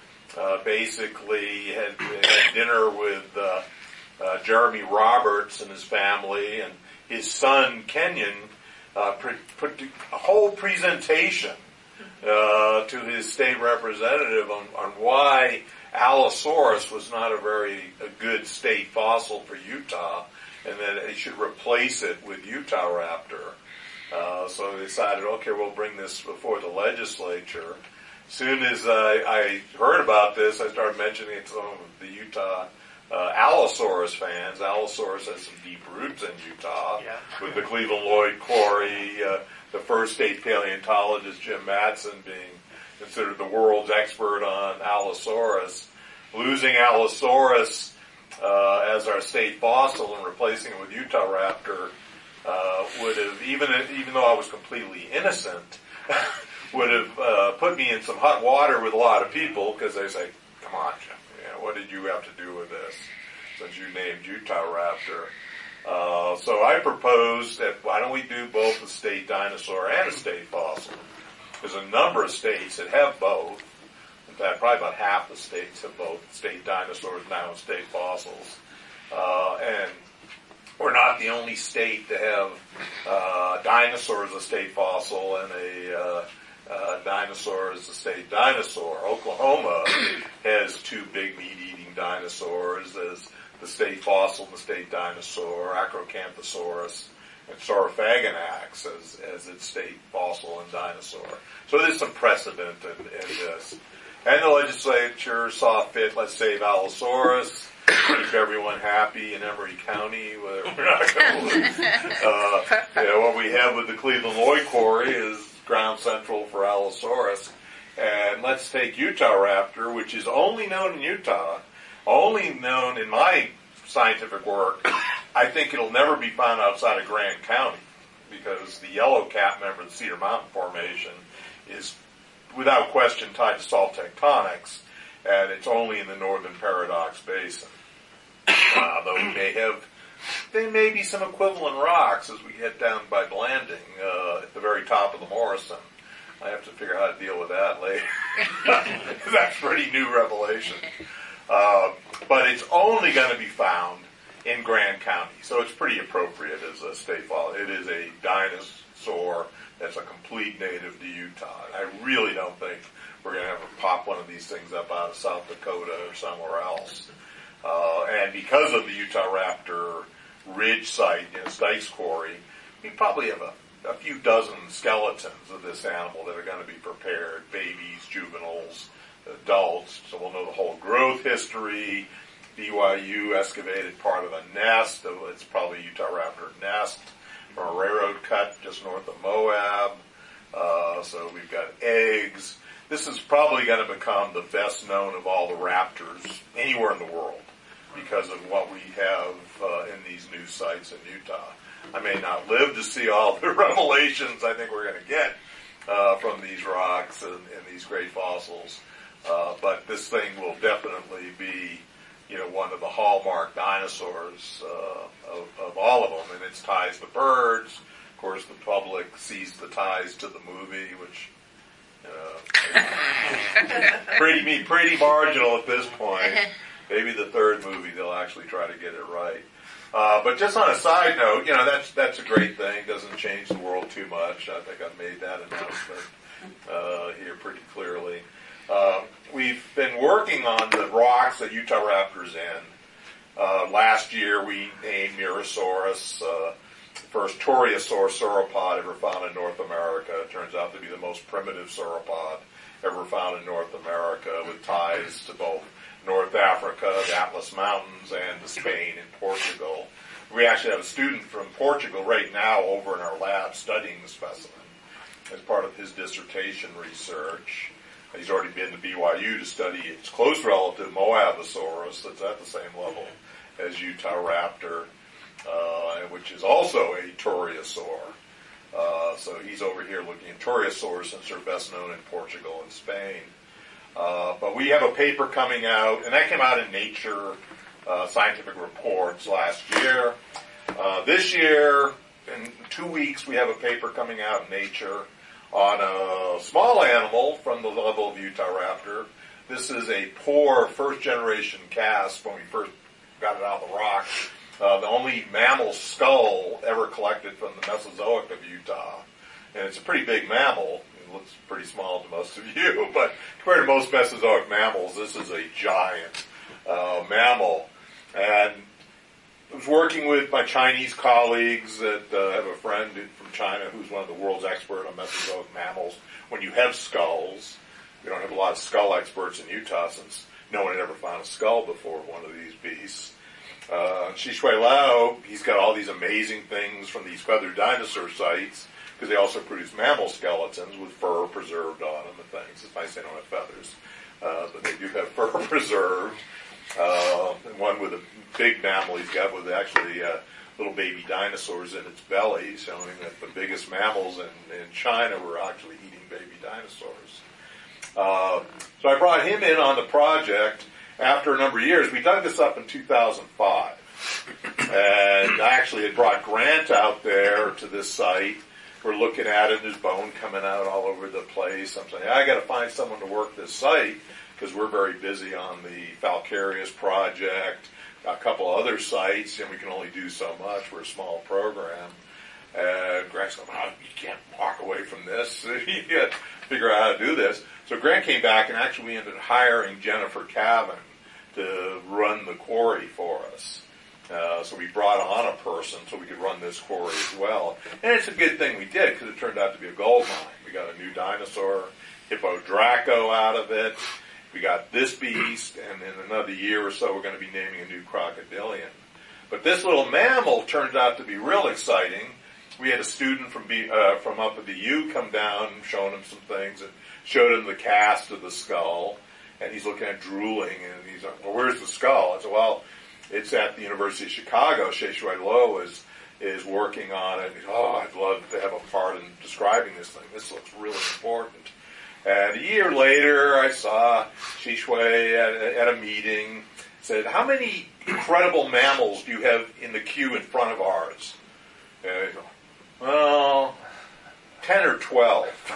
basically had dinner with Jeremy Roberts and his family, and his son Kenyon put a whole presentation to his state representative on why Allosaurus was not a good state fossil for Utah, and that they should replace it with Utahraptor. So they decided, okay, we'll bring this before the legislature. As soon as I heard about this, I started mentioning it to some of the Utah Allosaurus fans. Allosaurus has some deep roots in Utah, with the Cleveland Lloyd Quarry, the first state paleontologist, Jim Madsen, being considered the world's expert on Allosaurus. Losing Allosaurus as our state fossil and replacing it with Utahraptor would have, even though I was completely innocent, would have put me in some hot water with a lot of people, because they say, come on, Jim, what did you have to do with this, since you named Utahraptor? So I proposed that why don't we do both a state dinosaur and a state fossil? There's a number of states that have both. In fact, probably about half the states have both state dinosaurs now and state fossils. And we're not the only state to have dinosaur as a state fossil and a dinosaur as a state dinosaur. Oklahoma has two big meat-eating dinosaurs as the state fossil and the state dinosaur, Acrocanthosaurus, and Saurophaganax as its state fossil and dinosaur. So there's some precedent in this. And the legislature saw fit, let's save Allosaurus, keep everyone happy in Emery County. We're not going to lose. What we have with the Cleveland Lloyd Quarry is ground central for Allosaurus. And let's take Utahraptor, which is only known in Utah, only known in my scientific work. I think it'll never be found outside of Grand County, because the yellow cap member of the Cedar Mountain Formation is without question tied to salt tectonics, and it's only in the northern Paradox Basin. Though there may be some equivalent rocks as we head down by Blanding at the very top of the Morrison. I have to figure out how to deal with that later. That's pretty new revelation. But it's only going to be found in Grand County, so it's pretty appropriate as a state fossil. It is a dinosaur that's a complete native to Utah. I really don't think we're going to ever pop one of these things up out of South Dakota or somewhere else. And because of the Utahraptor Ridge site in Stikes Quarry, we probably have a few dozen skeletons of this animal that are going to be prepared, babies, juveniles, adults, so we'll know the whole growth history. BYU excavated part of a nest, it's probably Utahraptor nest, from a railroad cut just north of Moab. So we've got eggs. This is probably going to become the best known of all the raptors anywhere in the world because of what we have in these new sites in Utah. I may not live to see all the revelations I think we're going to get from these rocks and these great fossils, But this thing will definitely be, one of the hallmark dinosaurs of all of them, and its ties to birds. Of course, the public sees the ties to the movie, which pretty marginal at this point. Maybe the third movie they'll actually try to get it right. But just on a side note, that's a great thing. Doesn't change the world too much. I think I've made that announcement here pretty clearly. We've been working on the rocks that Utahraptor's in. Last year we named Mirasaurus, first Torreosaur sauropod ever found in North America. It turns out to be the most primitive sauropod ever found in North America, with ties to both North Africa, the Atlas Mountains, and to Spain and Portugal. We actually have a student from Portugal right now over in our lab studying the specimen as part of his dissertation research. He's already been to BYU to study its close relative, Moabosaurus, that's at the same level as Utahraptor, which is also a Torreosaur. So he's over here looking at Torreosaurs, since they're best known in Portugal and Spain. But we have a paper coming out, and that came out in Nature Scientific Reports last year. This year, in 2 weeks, we have a paper coming out in Nature on a small animal from the level of Utahraptor. This is a poor first-generation cast when we first got it out of the rock. The only mammal skull ever collected from the Mesozoic of Utah. And it's a pretty big mammal. It looks pretty small to most of you, but compared to most Mesozoic mammals, this is a giant mammal. And I was working with my Chinese colleagues that have a friend from China who's one of the world's expert on Mesozoic mammals. When you have skulls, we don't have a lot of skull experts in Utah since no one had ever found a skull before one of these beasts. Xishui Lao, he's got all these amazing things from these feathered dinosaur sites, because they also produce mammal skeletons with fur preserved on them and things. It's nice they don't have feathers, but they do have fur preserved. And one with a big mammal he's got with actually little baby dinosaurs in its belly, showing that the biggest mammals in China were actually eating baby dinosaurs. So I brought him in on the project after a number of years. We dug this up in 2005. And I actually had brought Grant out there to this site. We're looking at it, there's bone coming out all over the place. I'm saying, I gotta find someone to work this site, because we're very busy on the Falcarius project, a couple other sites, and we can only do so much. We're a small program. And Grant's going, you can't walk away from this. You got to figure out how to do this. So Grant came back, and actually we ended up hiring Jennifer Cavan to run the quarry for us. So we brought on a person so we could run this quarry as well. And it's a good thing we did, because it turned out to be a gold mine. We got a new dinosaur, Hippodraco, out of it. We got this beast, and in another year or so we're going to be naming a new crocodilian. But this little mammal turned out to be real exciting. We had a student from up at the U come down and showing him some things, and showed him the cast of the skull. And he's looking at drooling, and he's like, well, where's the skull? I said, well, it's at the University of Chicago. Xishui Luo is working on it. He said, I'd love to have a part in describing this thing. This looks really important. And a year later, I saw Xishui at a meeting, said, how many incredible mammals do you have in the queue in front of ours? And I go, well, 10 or 12.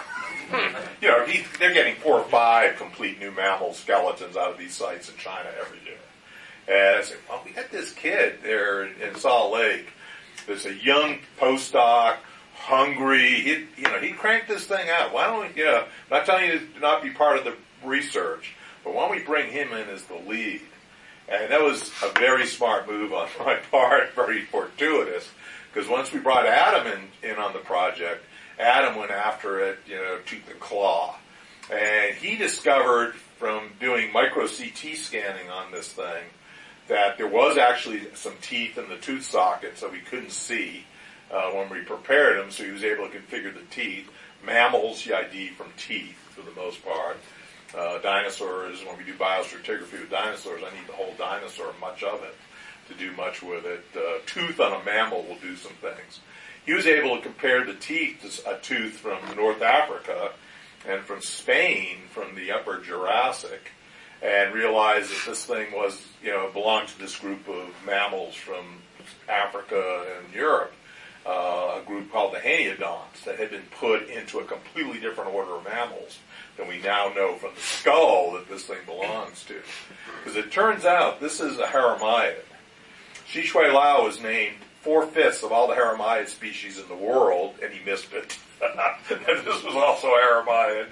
They're getting 4 or 5 complete new mammal skeletons out of these sites in China every year. And I said, well, we got this kid there in Salt Lake. There's a young postdoc, hungry. He cranked this thing out. Why don't we, not telling you to not be part of the research, but why don't we bring him in as the lead? And that was a very smart move on my part, very fortuitous, because once we brought Adam in on the project, Adam went after it, tooth and claw. And he discovered from doing micro CT scanning on this thing that there was actually some teeth in the tooth socket, so we couldn't see when we prepared him, so he was able to configure the teeth. Mammals, he ID'd from teeth for the most part. Dinosaurs, when we do biostratigraphy with dinosaurs, I need the whole dinosaur, much of it, to do much with it. Tooth on a mammal will do some things. He was able to compare the teeth to a tooth from North Africa and from Spain from the Upper Jurassic, and realized that this thing was, belonged to this group of mammals from Africa and Europe, a group called the Haniodonts that had been put into a completely different order of mammals than we now know from the skull that this thing belongs to. Because it turns out this is a Haramiyid. Shi Shui Lao was named 4/5 of all the Haramiyid species in the world, and he missed it. And this was also a Haramiyid.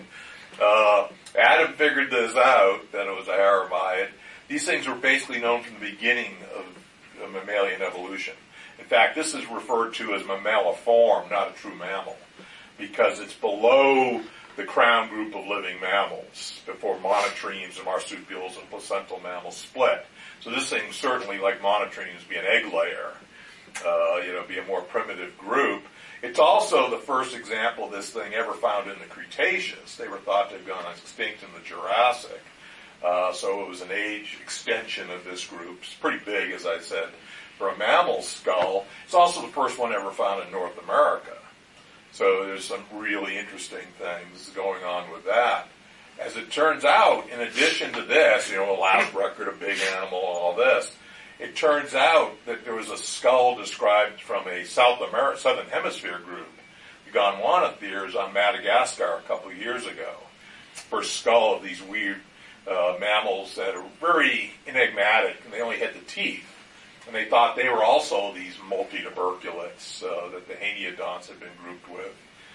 Adam figured this out, that it was a Haramiyid. These things were basically known from the beginning of mammalian evolution. In fact, this is referred to as mammaliform, not a true mammal, because it's below the crown group of living mammals before monotremes and marsupials and placental mammals split. So this thing certainly, like monotremes, be an egg layer, be a more primitive group. It's also the first example of this thing ever found in the Cretaceous. They were thought to have gone extinct in the Jurassic. So it was an age extension of this group. It's pretty big, as I said, for a mammal skull. It's also the first one ever found in North America. So there's some really interesting things going on with that. As it turns out, in addition to this, a last record, a big animal, all this, it turns out that there was a skull described from a Southern Hemisphere group, the Gondwanatheres on Madagascar a couple of years ago. First skull of these weird mammals that are very enigmatic, and they only had the teeth. And they thought they were also these multi-tuberculates that the Haniodonts had been grouped with.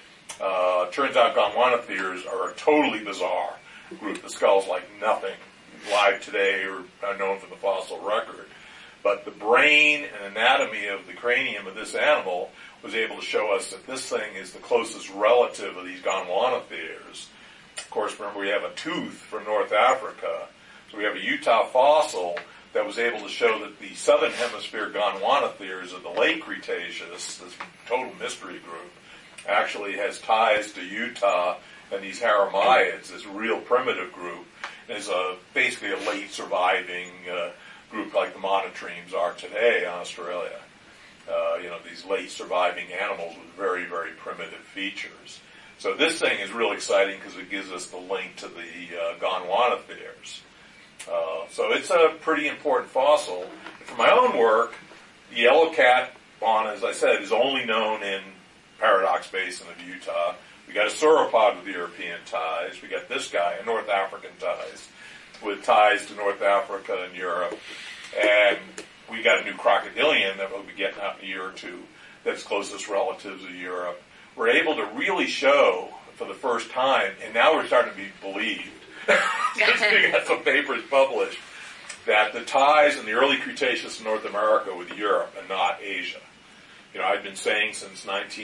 Turns out Gondwanatheres are a totally bizarre group. The skull's like nothing live today or known from the fossil record. But the brain and anatomy of the cranium of this animal was able to show us that this thing is the closest relative of these Gondwanatheres. Of course, remember, we have a tooth from North Africa. So we have a Utah fossil that was able to show that the Southern Hemisphere Gondwanatheres of the late Cretaceous, this total mystery group, actually has ties to Utah and these Haramiids, this real primitive group, is basically a late surviving group like the monotremes are today in Australia. These late surviving animals with very, very primitive features. So this thing is really exciting because it gives us the link to the Gondwanatheres. So it's a pretty important fossil. For my own work, the yellowcat fauna, as I said, is only known in Paradox Basin of Utah. We got a sauropod with European ties. We got this guy, a North African ties, with ties to North Africa and Europe. And we got a new crocodilian that we'll be getting out in a year or two that's closest relatives of Europe. We're able to really show for the first time, and now we're starting to be believed, since we got some papers published, that the ties in the early Cretaceous in North America with Europe and not Asia. I've been saying since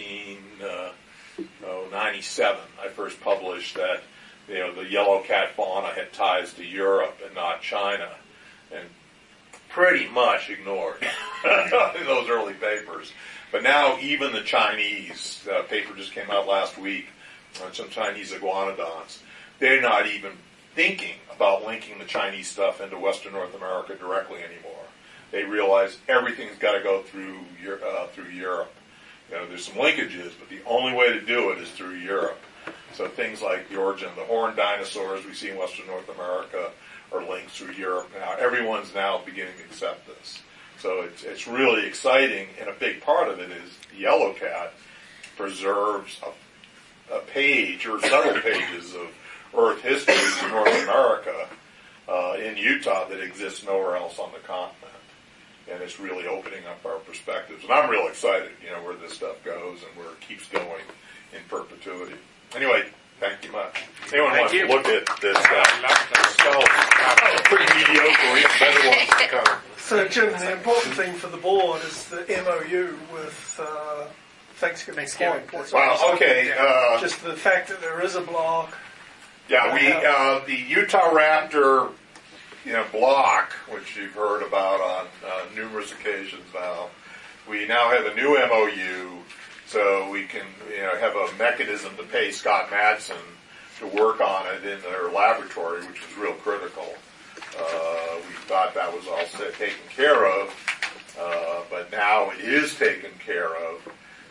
1997, I first published that, the yellowcat fauna had ties to Europe and not China, and pretty much ignored in those early papers. But now even the Chinese, paper just came out last week on some Chinese iguanodonts, they're not even thinking about linking the Chinese stuff into Western North America directly anymore. They realize everything's got to go through Europe. There's some linkages, but the only way to do it is through Europe. So things like the origin of the horned dinosaurs we see in Western North America are linked through Europe now. Everyone's now beginning to accept this. So it's really exciting, and a big part of it is the yellowcat preserves a page or several pages of Earth history in North America in Utah that exists nowhere else on the continent. And it's really opening up our perspectives. And I'm real excited, where this stuff goes and where it keeps going in perpetuity. Anyway, thank you much. Anyone wants to look at this skull? Pretty mediocre. We have better ones to cover. So, Jim, the important thing for the board is the MOU with Thanksgiving Point. Well, okay. Just the fact that there is a block. Yeah, the Utah Raptor, block, which you've heard about on numerous occasions now. We now have a new MOU, so we can have a mechanism to pay Scott Madsen to work on it in their laboratory, which was real critical. We thought that was all taken care of, but now it is taken care of.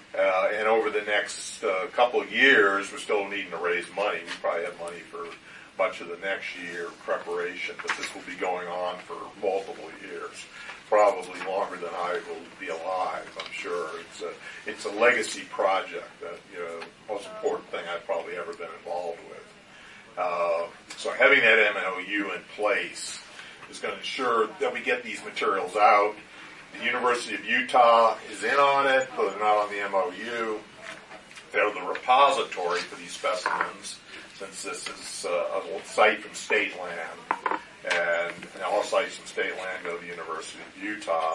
And over the next couple of years, we're still needing to raise money. We probably have money for much of the next year preparation, but this will be going on for multiple years, probably longer than I will be alive. I'm sure it's a legacy project that most important thing I've probably ever been involved with. So having that MOU in place is going to ensure that we get these materials out. The University of Utah is in on it, but they're not on the MOU. They're the repository for these specimens, since this is a site from state land, and all sites from state land go to the University of Utah.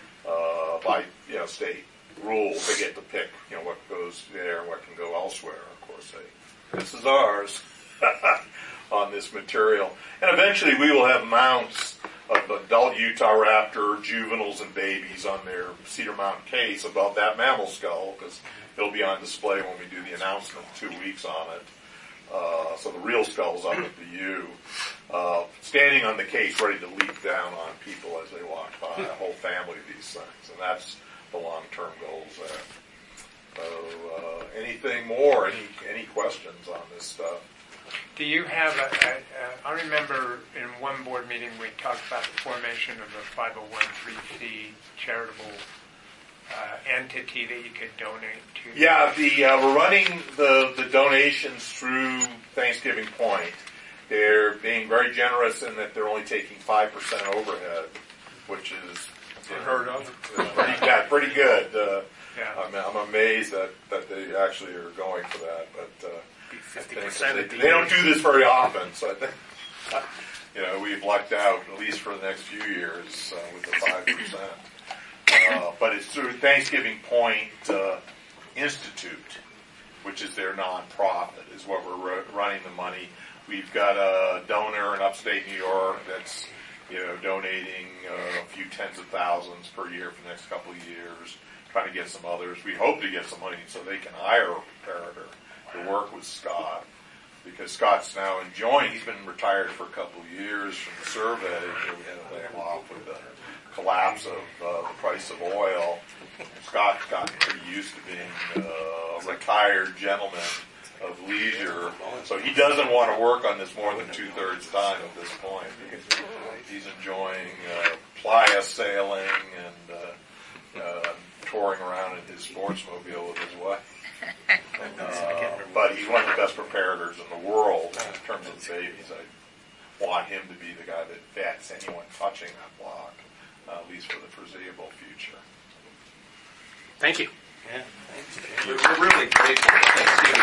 By state rules, they get to pick what goes there and what can go elsewhere. Of course, this is ours on this material, and eventually we will have mounts of adult Utah raptor juveniles and babies on their Cedar Mountain case above that mammal skull, because it'll be on display when we do the announcement in 2 weeks on it. So the real skull's up at the U, standing on the case, ready to leap down on people as they walk by. A whole family of these things, and that's the long-term goals there. So, anything more? Any questions on this stuff? Do you have I remember in one board meeting we talked about the formation of a 501c charitable entity that you could donate to. Yeah, we're running the donations through Thanksgiving Point. They're being very generous in that they're only taking 5% overhead, which is unheard of. Pretty good. I'm amazed that they actually are going for that, but 50%. They don't do this very often, so I think we've lucked out at least for the next few years with the 5%. But it's through Thanksgiving Point Institute, which is their nonprofit, is what we're running the money. We've got a donor in upstate New York that's donating a few tens of thousands per year for the next couple of years. Trying to get some others. We hope to get some money so they can hire a preparator to work with Scott, because Scott's now enjoying. He's been retired for a couple of years from the survey. We had to lay him off with the collapse of the price of oil. Scott's gotten pretty used to being a retired gentleman of leisure, so he doesn't want to work on this more than 2/3 time at this point. He's enjoying playa sailing and touring around in his sportsmobile with his wife. But he's one of the best preparators in the world in terms of babies. I want him to be the guy that vets anyone touching that block, at least for the foreseeable future. Thank you. Yeah, thanks. We're really grateful for Thanksgiving.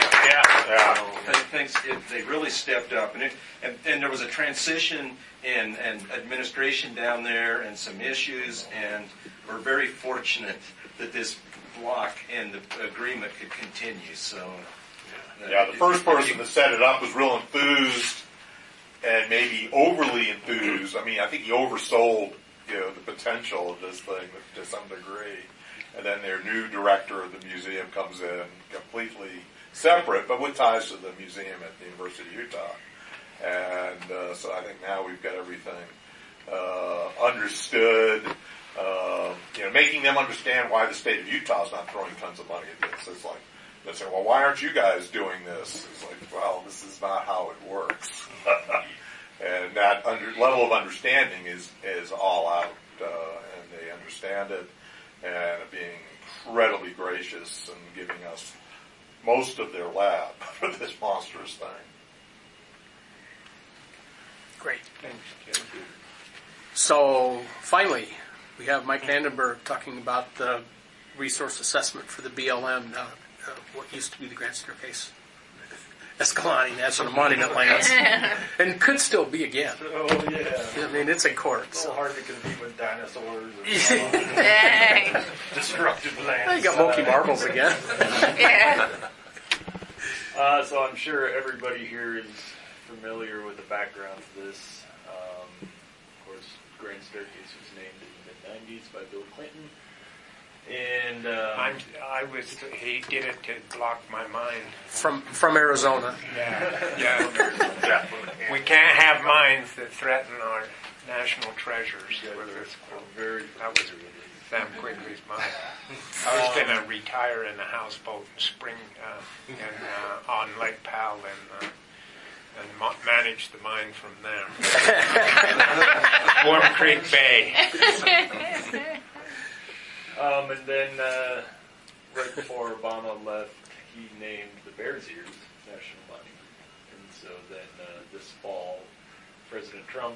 They really stepped up, and there was a transition in administration down there, and some issues, and we're very fortunate that this block and the agreement could continue. So, the first person to set it up was real enthused, and maybe overly enthused. I mean, I think he oversold the potential of this thing to some degree. And then their new director of the museum comes in, completely separate, but with ties to the museum at the University of Utah. And so I think now we've got everything understood, making them understand why the state of Utah is not throwing tons of money at this. It's like, they say, well, why aren't you guys doing this? It's like, well, this is not how it works. And that level of understanding is all out, and they understand it. And being incredibly gracious and giving us most of their lab for this monstrous thing. Great. Thank you. So, finally, we have Mike Vandenberg talking about the resource assessment for the BLM, what used to be the Grand Staircase, Escalante National Monument lands, and could still be again. Oh, yeah. I mean, it's in court. It's so hard to compete with dinosaurs Dang. destructive lands. You got Moki Marbles again. Yeah. So I'm sure everybody here is familiar with the background to this. Of course, Grand Staircase was named in the mid-90s by Bill Clinton. And he did it to block my mind. From Arizona. Yeah. We can't have mines that threaten our national treasures. Sam Quigley's mine. I was going to retire in a houseboat in spring on Lake Powell and manage the mine from there. Warm Creek Bay. And then right before Obama left, he named the Bears Ears National Monument. And so then this fall, President Trump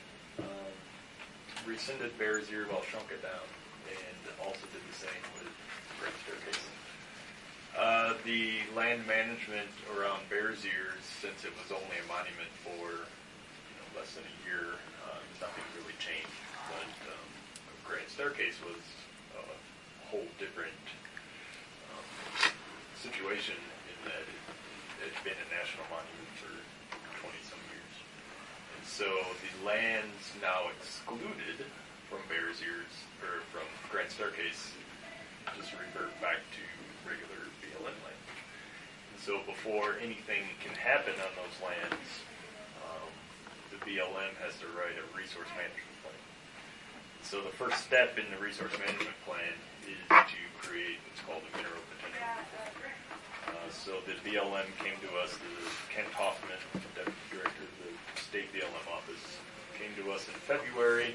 rescinded Bears Ear, well, shrunk it down, and also did the same with Great Staircase. The land management around Bears Ears, since it was only a monument for less than a year, nothing really changed. But Grand Staircase was a whole different situation in that it had been a national monument for 20-some years. And so the lands now excluded from Bears Ears, or from Grand Staircase, just revert back to regular BLM land. And so before anything can happen on those lands, the BLM has to write a resource management plan. So the first step in the resource management plan is to create what's called a mineral potential report. So the BLM came to us, Kent Hoffman, Deputy Director of the State BLM Office, came to us in February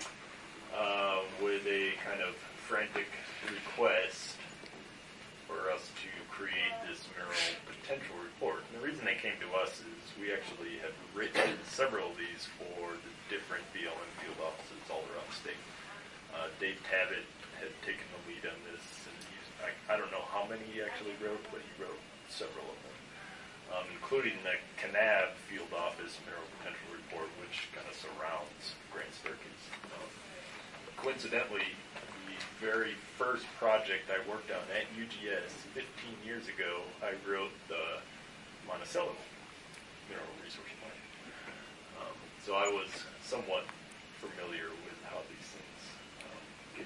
with a kind of frantic request for us to create this mineral potential report. And the reason they came to us is we actually have written several of these for the different BLM field offices all around the state. Dave Tabbitt had taken the lead on this, and I don't know how many he actually wrote, but he wrote several of them, including the Kanab field office mineral potential report, which kind of surrounds Grand Staircase. Coincidentally, the very first project I worked on at UGS 15 years ago, I wrote the Monticello mineral resource plan. So I was somewhat familiar with how these things get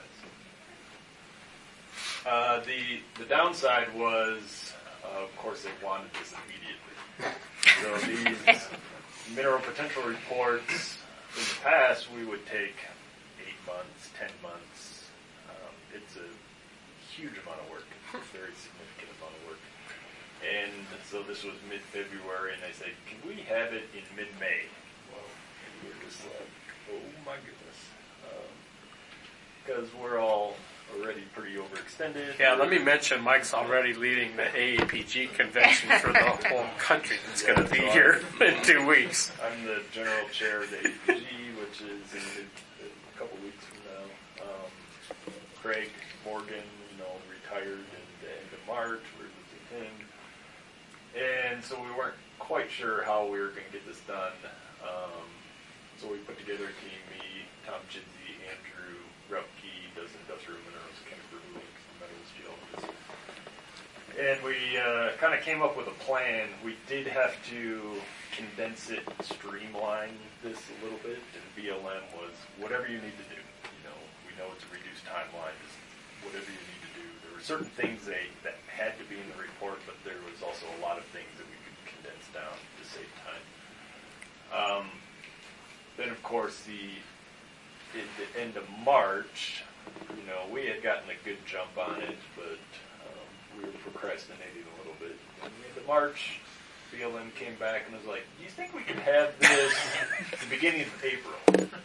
organized. The downside was, of course, they wanted this immediately. So these mineral potential reports, in the past, we would take 8 months, 10 months. It's a huge amount of work, a very significant amount of work. And so this was mid-February, and I said, can we have it in mid-May? Well, we were just like, oh my goodness. Because we're all already pretty overextended. Yeah, let me mention Mike's already leading the AAPG convention for the whole country that's going to be here in 2 weeks. I'm the general chair of the AAPG, which is in a couple weeks from now. Craig Morgan, retired in the end of March. We're losing him. And so we weren't quite sure how we were going to get this done. So we put together a team, me, Tom Chidsey, Andrew Rupke, does industrial minerals, chemical links, metals geologist. And we kind of came up with a plan. We did have to condense it, streamline this a little bit, and BLM was whatever you need to do. We know it's a reduced timeline, just whatever you need to do. There were certain things that had to be in the report, but there was also a lot of things that we could condense down to save time. Then, of course, at the end of March, we had gotten a good jump on it, but we were procrastinating a little bit. At the end of March, BLM came back and was like, do you think we could have this at the beginning of April?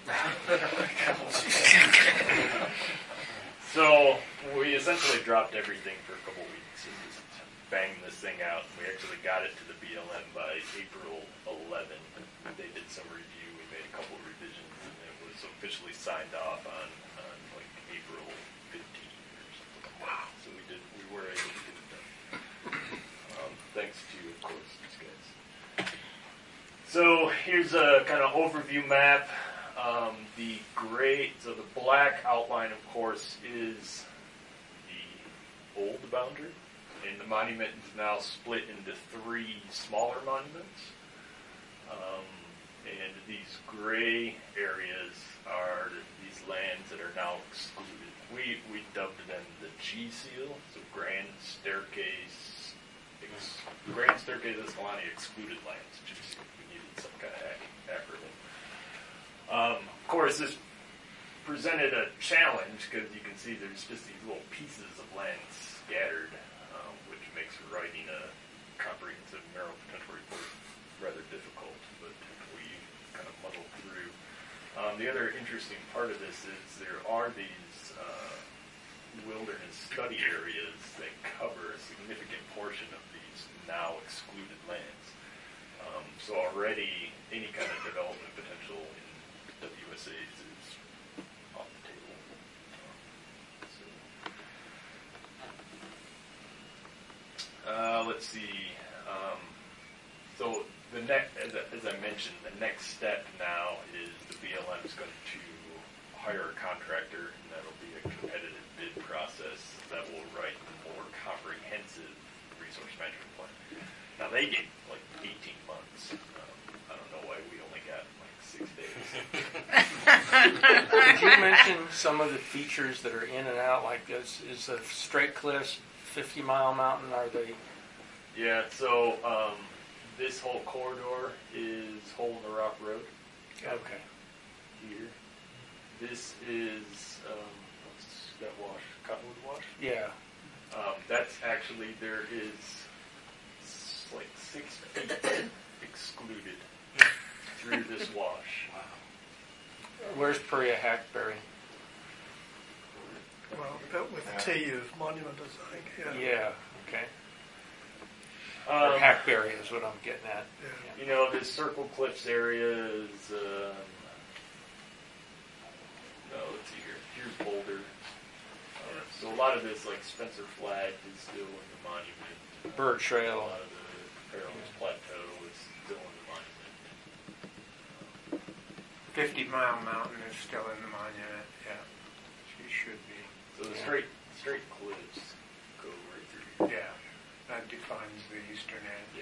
So we essentially dropped everything for a couple weeks and just banged this thing out. We actually got it to the BLM by April 11. They did some review. We made a couple of revisions, and it was officially signed off on like April 15 or something like that. So we were able to get it done. Thanks to, of course, these guys. So here's a kind of overview map. So the black outline, of course, is the old boundary, and the monument is now split into 3 smaller monuments. And these gray areas are these lands that are now excluded. We dubbed them the G seal, so Grand Staircase Escalante excluded lands. G seal. We needed some kind of acronym. Of course, this presented a challenge because you can see there's just these little pieces of land scattered, which makes writing a comprehensive mineral potential report rather difficult, but we kind of muddled through. The other interesting part of this is there are these wilderness study areas that cover a significant portion of these now excluded lands. So already any kind of development potential in WSAs is off the table. Let's see. So the next, as I mentioned, the next step now is the BLM is going to hire a contractor, and that'll be a competitive bid process that will write a more comprehensive resource management plan. Now they get like 18 months. I don't know why we only got like 6 days. Did you mention some of the features that are in and out? Like is the Straight Cliffs 50-mile mountain? Are they? Yeah. So this whole corridor is Hole in the Rock Road. Okay. Here. This is what's that wash? Cottonwood Wash. Yeah. That's actually there is like 6 feet excluded through this wash. Wow. Where's Perea Hackberry? Well, built with the T of monumenters, I think. Yeah. Okay. Or Hackberry is what I'm getting at. Yeah. You know, this Circle Cliffs area is. Let's see here. Here's Boulder. So a lot of this, like Spencer Flag, is still in the monument. Bird Trail. A lot of the Fairlands Plateau is still in the monument. 50-Mile Mountain is still in the monument. Yeah, she should be. So the straight cliffs go right through here. Yeah, that defines the eastern end.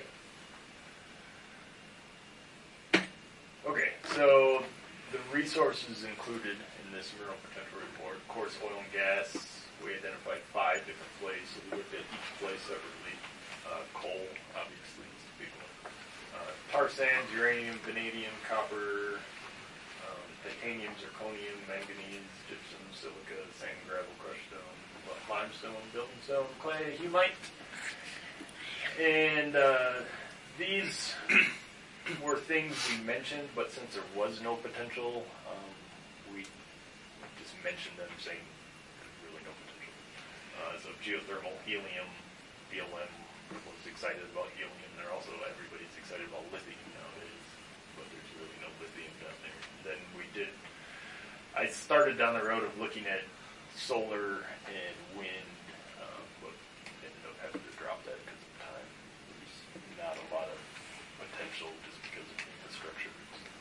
Yeah. Okay, so the resources included in this mineral potential report, of course, oil and gas. We identified 5 different plays, so we looked at each place separately. Coal, obviously, is the big one. Tar sands, uranium, vanadium, copper, titanium, zirconium, manganese, gypsum, silica, sand, gravel, crushed stone, limestone, building stone, clay, humite. And these were things we mentioned, but since there was no potential, we just mentioned them saying there's really no potential. So geothermal, helium, BLM was excited about helium. They're also, everybody's excited about lithium nowadays, but there's really no lithium down there. Then I started down the road of looking at solar and wind, but ended up having to drop that because of time. There's not a lot of potential just because of infrastructure.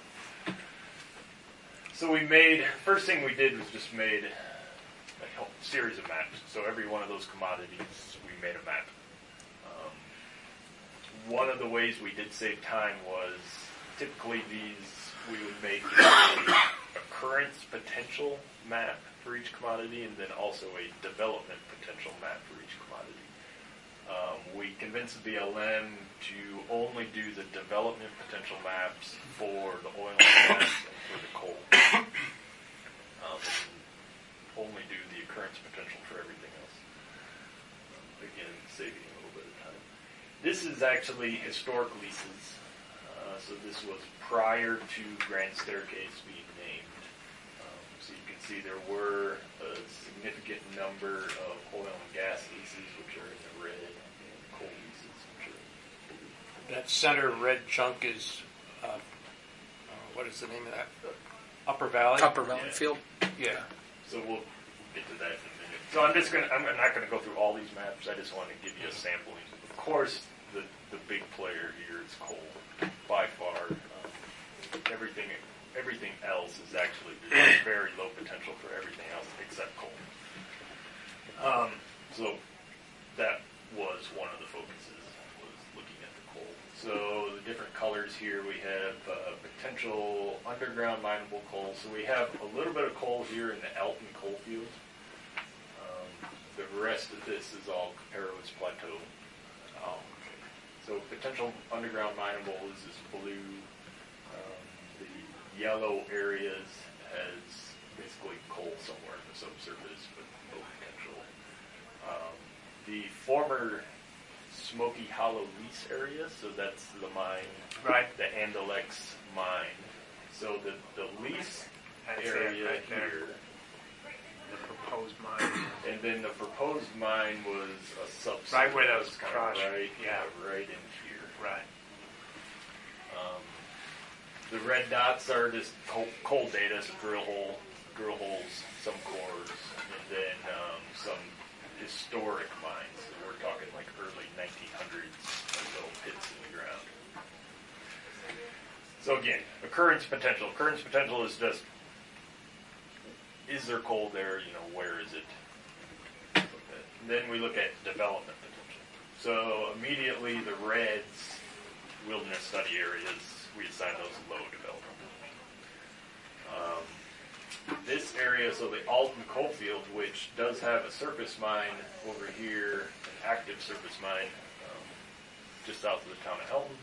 So first thing we did was just made a whole series of maps. So every one of those commodities, we made a map. One of the ways we did save time was typically we would make a occurrence potential map for each commodity and then also a development potential map for each commodity. We convinced the BLM to only do the development potential maps for the oil and gas and for the coal. And only do the occurrence potential for everything else. Again, saving a little bit of time. This is actually historic leases. So this was prior to Grand Staircase being named. So you can see there were a significant number of oil and gas leases, which are in the red, and coal leases, which are in the blue. That center red chunk is, what is the name of that? Upper Valley? Upper Valley Field? Yeah. So we'll get to that in a minute. So I'm not going to go through all these maps. I just want to give you a sampling. Of course, the big player here is coal. By far, everything else is actually very low potential for everything else except coal. So that was one of the focuses, was looking at the coal. So the different colors here, we have potential underground mineable coal. So we have a little bit of coal here in the Elton coal field. The rest of this is all Caparrós Plateau. So potential underground mineable is this blue. The yellow areas has basically coal somewhere in the subsurface, but no potential. The former Smoky Hollow lease area, so that's the mine, Right. the Andalex mine. So the lease area right there. here, The proposed mine. and then the proposed mine was a subsurface. Right where those kind cross- of right, yeah. right in here. Right. The red dots are just coal data, so drill holes, some cores, and then some historic mines. So we're talking like early 1900s, little pits in the ground. So again, occurrence potential. Occurrence potential is just, is there coal there? Where is it? And then we look at development potential. So immediately the reds, wilderness study areas, we assign those low development. This area, so the Alton Coalfield, which does have a surface mine over here, an active surface mine, just south of the town of Elton.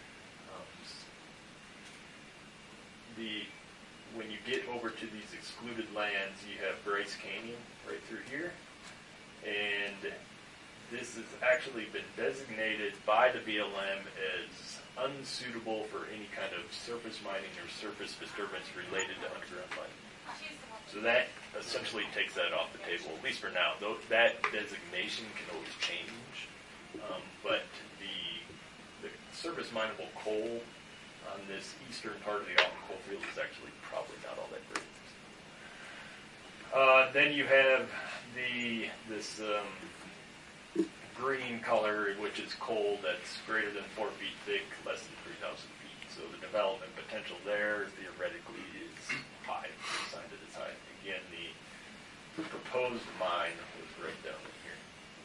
When you get over to these excluded lands, you have Bryce Canyon right through here, and this has actually been designated by the BLM as unsuitable for any kind of surface mining or surface disturbance related to underground mining. So that essentially takes that off the table, at least for now. Though that designation can always change, but the surface mineable coal on this eastern part of the Alton Coalfield is actually probably not all that great. Then you have this green color, which is coal that's greater than 4 feet thick, less than 3,000 feet. So the development potential there theoretically is high, assigned it as high. Again, the proposed mine was right down in here,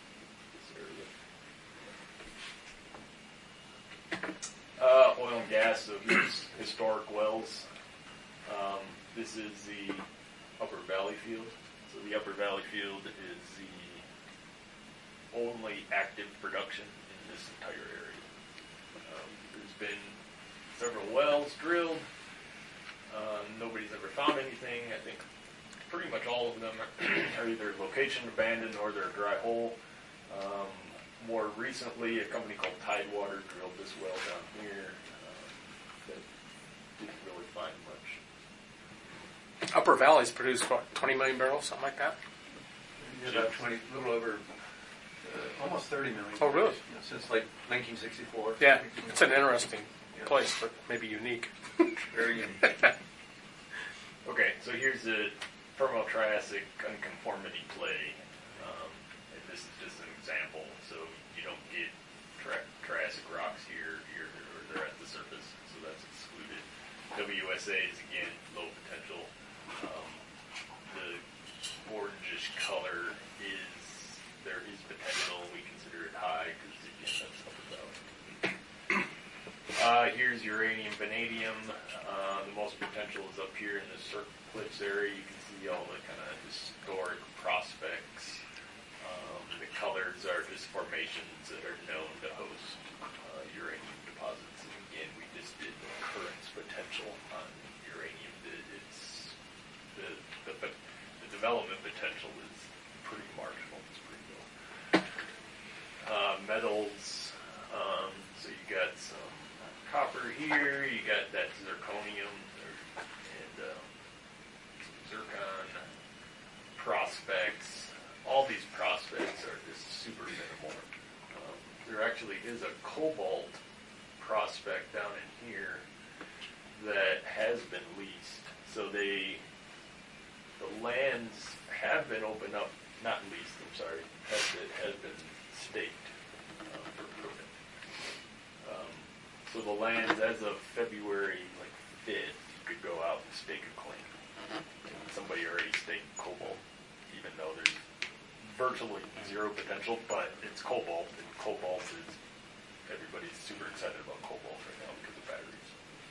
this area. Oil and gas, so here's historic wells. This is the Upper Valley Field. So the Upper Valley Field is the only active production in this entire area. There's been several wells drilled. Nobody's ever found anything. I think pretty much all of them are either location abandoned or they're a dry hole. More recently, a company called Tidewater drilled this well down here that didn't really find much. Upper Valley's produced, what, 20 million barrels, something like that? Yeah, about 20, a little over, almost 30 million. Oh, really? Since like 1964. Yeah, it's an interesting place, but maybe unique. Very unique. Okay, so here's the Permo-Triassic unconformity play. And this is just an example, so you don't get Triassic rocks here, or they're at the surface, so that's excluded. WSA is, again, low potential. The orangish color there is potential. We consider it high because, again, that's Upper Valley. Here's uranium, vanadium. The most potential is up here in the Cirque Cliffs area. You can see all the kind of historic prospects. The colors are just formations that are known to host uranium deposits. And again, we just did occurrence potential on uranium. The development potential is pretty marginal. It's pretty low. Metals. So you got some copper here. You got that zirconium and some zircon prospects. All these prospects are just super minimal. There actually is a cobalt prospect down in here that has been leased. So the lands have been opened up, not leased, I'm sorry, has been staked for improvement. So the lands as of February 5th, you could go out and stake a claim. And somebody already staked cobalt, even though there's virtually zero potential, but it's cobalt, and cobalt is, everybody's super excited about cobalt right now because of batteries.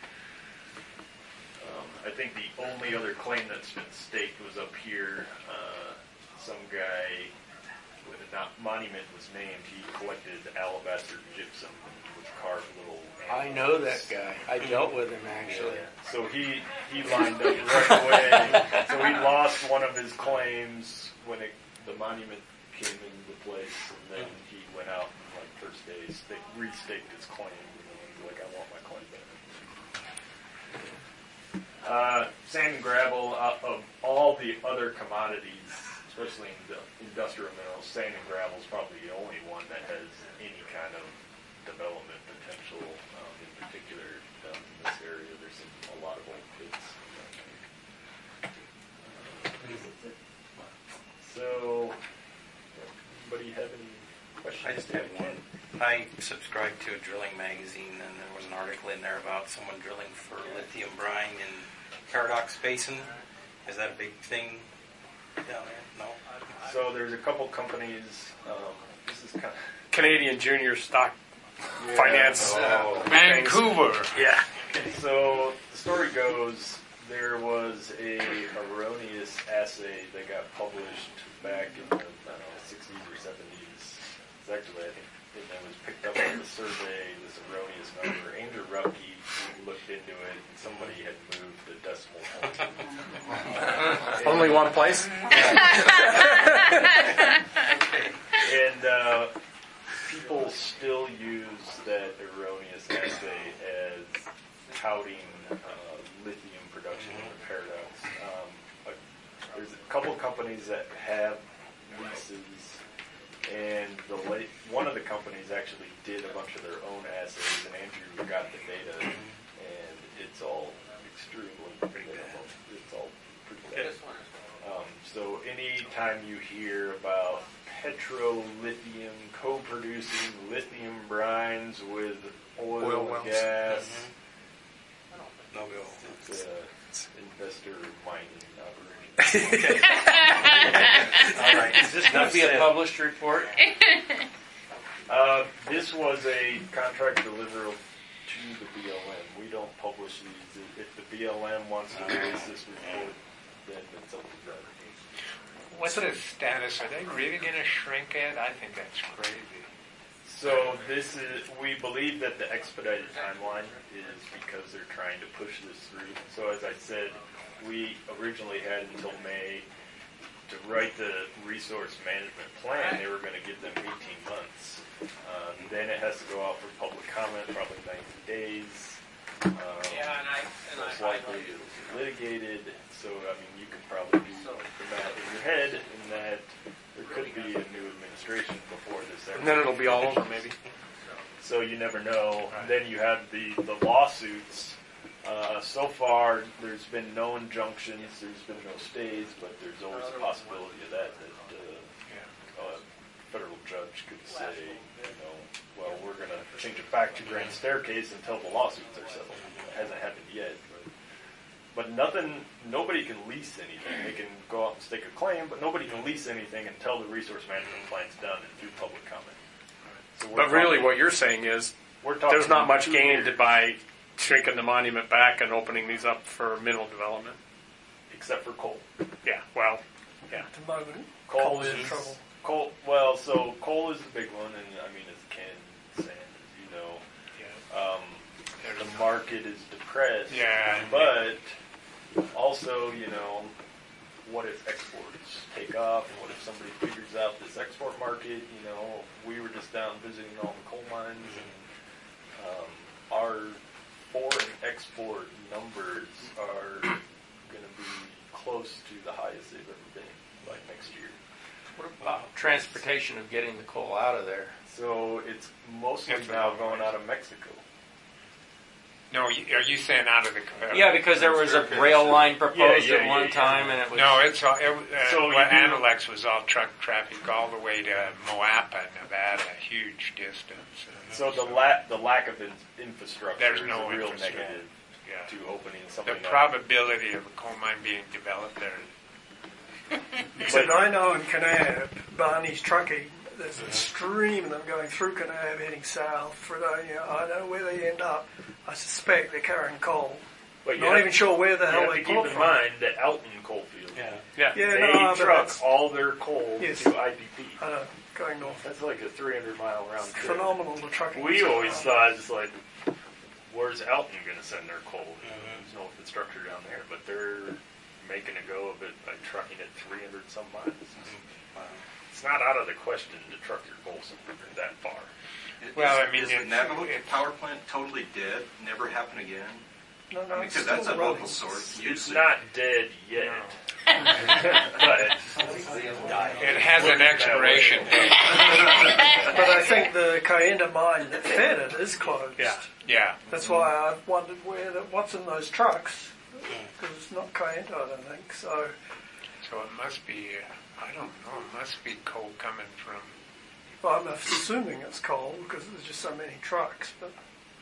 I think the only other claim that's been staked was up here. Some guy when the monument was named, he collected alabaster gypsum and would carve little animals. I know that guy. I dealt with him, actually. Yeah. So he lined up right away. So he lost one of his claims when the monument came into place, and then he went out and, like, first day, restaked his claim. He's like, I want my claim back. Sand and gravel, of all the other commodities, especially in the industrial minerals, sand and gravel is probably the only one that has any kind of development potential. In particular, down in this area, there's a lot of old pits. So, anybody have any questions? I just have one. I subscribed to a drilling magazine, and there was an article in there about someone drilling for lithium brine in Paradox Basin. Is that a big thing down there? No. So there's a couple companies. This is kind of Canadian Junior Stock Finance. Vancouver. Yeah. So the story goes, there was a erroneous assay that got published back in the 60s or 70s. It's actually, I think, it was picked up on the survey, this erroneous number. Andrew Rupke looked into it, and somebody had moved the decimal point. Only one place? And people still use that erroneous assay as touting lithium production in the Paradox. There's a couple companies that have leases, and one of the companies actually did a bunch of their own assays, and Andrew got the data, and it's all extremely minimal. It's all pretty good. So anytime you hear about petrolithium co-producing lithium brines with oil and gas, it's investor mining operation. All right. Is this going to be a published report? This was a contract deliverable to the BLM. We don't publish these. If the BLM wants to release this report, then it's up to them. What's the status? Are they really going to shrink it? I think that's crazy. So we believe that the expedited timeline is because they're trying to push this through. So as I said, we originally had until May to write the resource management plan. They were going to give them 18 months. Then it has to go out for public comment, probably 90 days. Most likely it will be litigated. So, I mean, you could probably do the math in your head in that there could be a new administration before this. And then it'll be all over, maybe. So you never know. Then you have the lawsuits. So far, there's been no injunctions, there's been no stays, but there's always a possibility of that a federal judge could say, well, we're going to change it back to grand staircase until the lawsuits are settled. It hasn't happened yet. But nobody can lease anything. They can go out and stake a claim, but nobody can lease anything until the resource management plan's done and through public comment. So but really what you're saying is there's not much gained by shrinking the monument back and opening these up for mineral development. Except for coal. Yeah, well, yeah. At the moment, coal is in trouble. Coal is the big one, and I mean, it's canned sand, as you know. The market is depressed. Yeah. But also, what if exports take off? What if somebody figures out this export market? We were just down visiting all the coal mines, and our foreign export numbers are going to be close to the highest they've ever been, like next year. What about transportation of getting the coal out of there? So it's mostly now going out of Mexico. No, are you saying out of the? Yeah, because there was a rail line proposed at one time, and it was. No, it's all. Anilex was all truck traffic all the way to Moapa, Nevada, a huge distance. So the lack of infrastructure. There's no is a real negative to opening something. The probability of a coal mine being developed there. Except I know in Kanab, Barney's trucking. There's a stream of them going through Kanab heading south. I don't know where they end up. I suspect they're carrying coal. But Not even sure where the hell they keep pull it in from. mind that Elton Coalfield. Yeah, They truck all their coal Yes. to IPP. I know, going north. That's like a 300-mile round trip. Phenomenal, the trucking. We always thought it's like, where's Elton going to send their coal? There's no infrastructure down there, but they're making a go of it by trucking it 300 some miles. It's not out of the question to truck your coal that far. Is the Navajo power plant totally dead? Never happen again? No, because that's a local source. It's not dead yet. But it has an expiration date. But I think the Cayenda mine that fed it is closed. Yeah. That's why I wondered what's in those trucks. Because it's not Cayenda, I don't think. So it must be, I don't know, it must be coal coming from... Well, I'm assuming it's coal because there's just so many trucks, but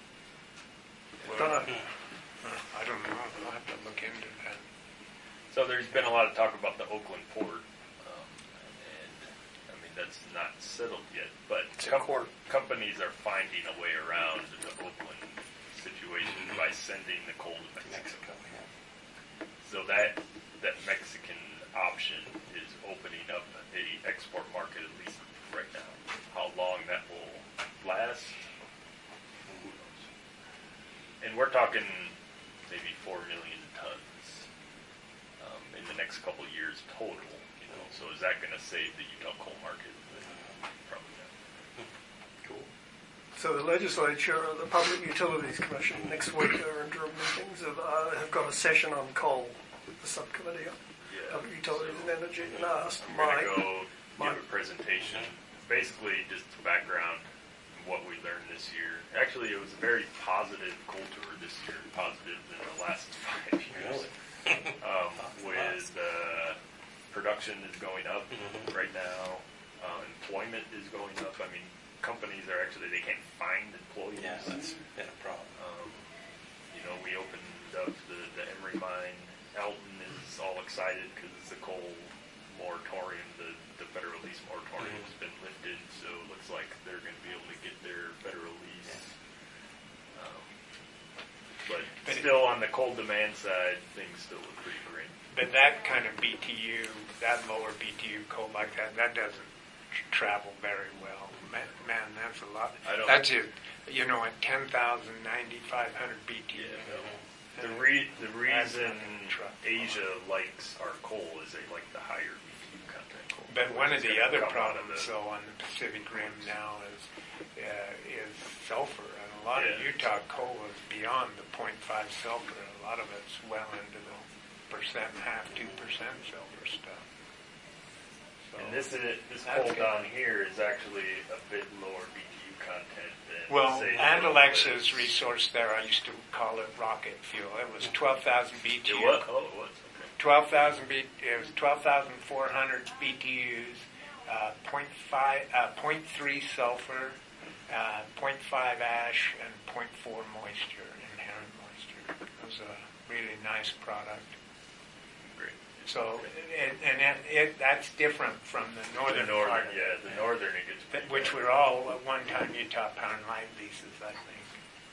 I don't know. I don't know. I'll have to look into that. So there's been a lot of talk about the Oakland port, and I mean that's not settled yet. But companies are finding a way around the Oakland situation by sending the coal to Mexico. So that Mexican option is opening up the export market, at least right now. How long that will last, who knows? And we're talking maybe 4 million tons in the next couple of years total. So is that going to save the Utah coal market? Probably not. Cool. So the legislature, the Public Utilities Commission, next week are interim meetings have got a session on coal, the subcommittee on Public Utilities and Energy, and I asked Mike. We're going to give a presentation, basically just background what we learned this year. Actually, it was a very positive coal tour this year, positive in the last 5 years. With production is going up right now, employment is going up. I mean, companies are actually, they can't find employees. Yeah, that's been a problem. We opened up the Emery mine. Elton is all excited because the coal moratorium, the federal lease moratorium has been lifted, so it looks like they're going to be able to get their federal lease. But still on the coal demand side, things still look pretty great. But that kind of BTU, that lower BTU coal like that doesn't travel very well. Man, that's a lot. That's it. At 10,000, 9,500 BTU. The reason Asia likes our coal is they like the higher BTU content coal. But one of the other problems, though, on the Pacific Rim now is sulfur. And a lot of Utah coal is beyond the 0.5 sulfur. A lot of it's well into the 1.5%, 2% sulfur stuff. So and this coal down here is actually a bit lower BTU content than Andalex's resource there, I used to call it rocket fuel. It was 12,000 BTU. It was? Oh, it was. Okay. 12,000 it was 12,400 BTUs, 0.3 sulfur, 0.5 ash, and 0.4 moisture, inherent moisture. It was a really nice product. Great. So, that's different from the northern part of it. The northern it gets which were all at one time Utah Power and Light leases, I think.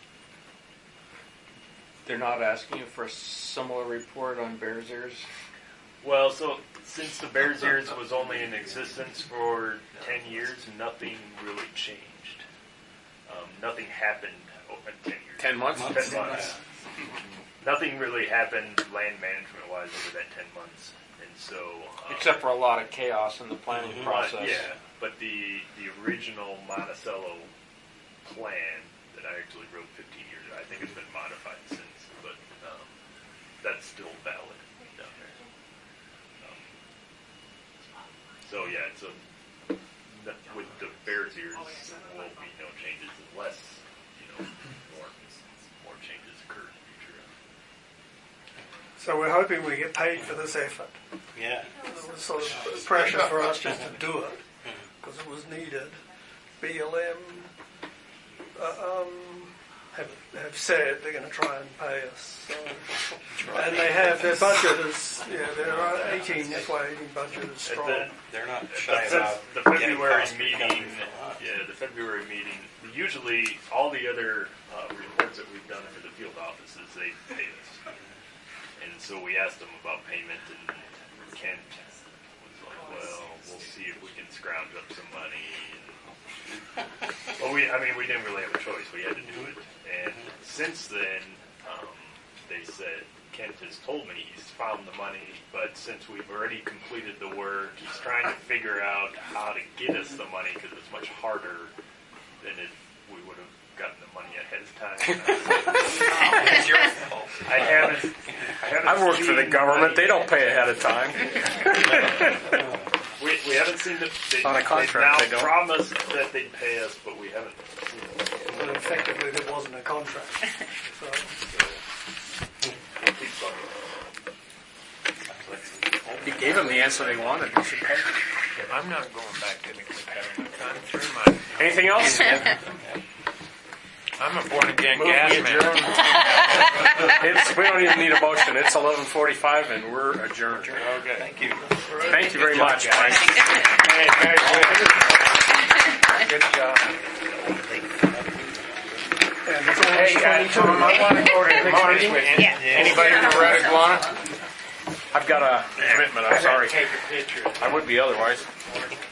They're not asking you for a similar report on Bears Ears? Well, so since the Bears Ears was only in existence for 10 years, nothing really changed. Nothing happened in 10 years. 10 months? 10 months. Nothing really happened land management-wise over that 10 months. And so... except for a lot of chaos in the planning process. Yeah, but the original Monticello plan that I actually wrote 15 years ago, I think it's been modified since, but that's still valid down there. So yeah, with the Bears Ears, there will be no changes unless, more changes occur in the future. So we're hoping we get paid for this effort. Yeah. There was sort of pressure for us just to do it because it was needed. BLM have said they're going to try and pay us. So, and they have, their budget is, their 18, FY18 budget is strong. They're not shy about the February meeting. The February meeting. Usually, all the other reports that we've done for the field offices, they pay us. And so we asked them about payment, and Kent was like, "Well, we'll see if we can scrounge up some money." Well, we didn't really have a choice. We had to do it. And since then, they said, Kent has told me he's found the money, but since we've already completed the work, he's trying to figure out how to get us the money because it's much harder than if we would have gotten the money ahead of time. It's your fault. I've worked for the government. They don't pay ahead of time. We haven't seen the. On a contract, they promised that they'd pay us, but we haven't seen it. But effectively, there wasn't a contract. So. We'll keep going. You gave them the answer they wanted. You should pay. I'm not going back to the competitive. I'm through my. Anything else? I'm a born-again gas man. We don't even need a motion. It's 11:45 and we're adjourned. Okay. Thank you. Thank you very much, Mike. Good job. Hey, I want to go to Mars with you. Anybody from Red Iguana? I've got a commitment. I'm sorry. Take a picture. I would be otherwise.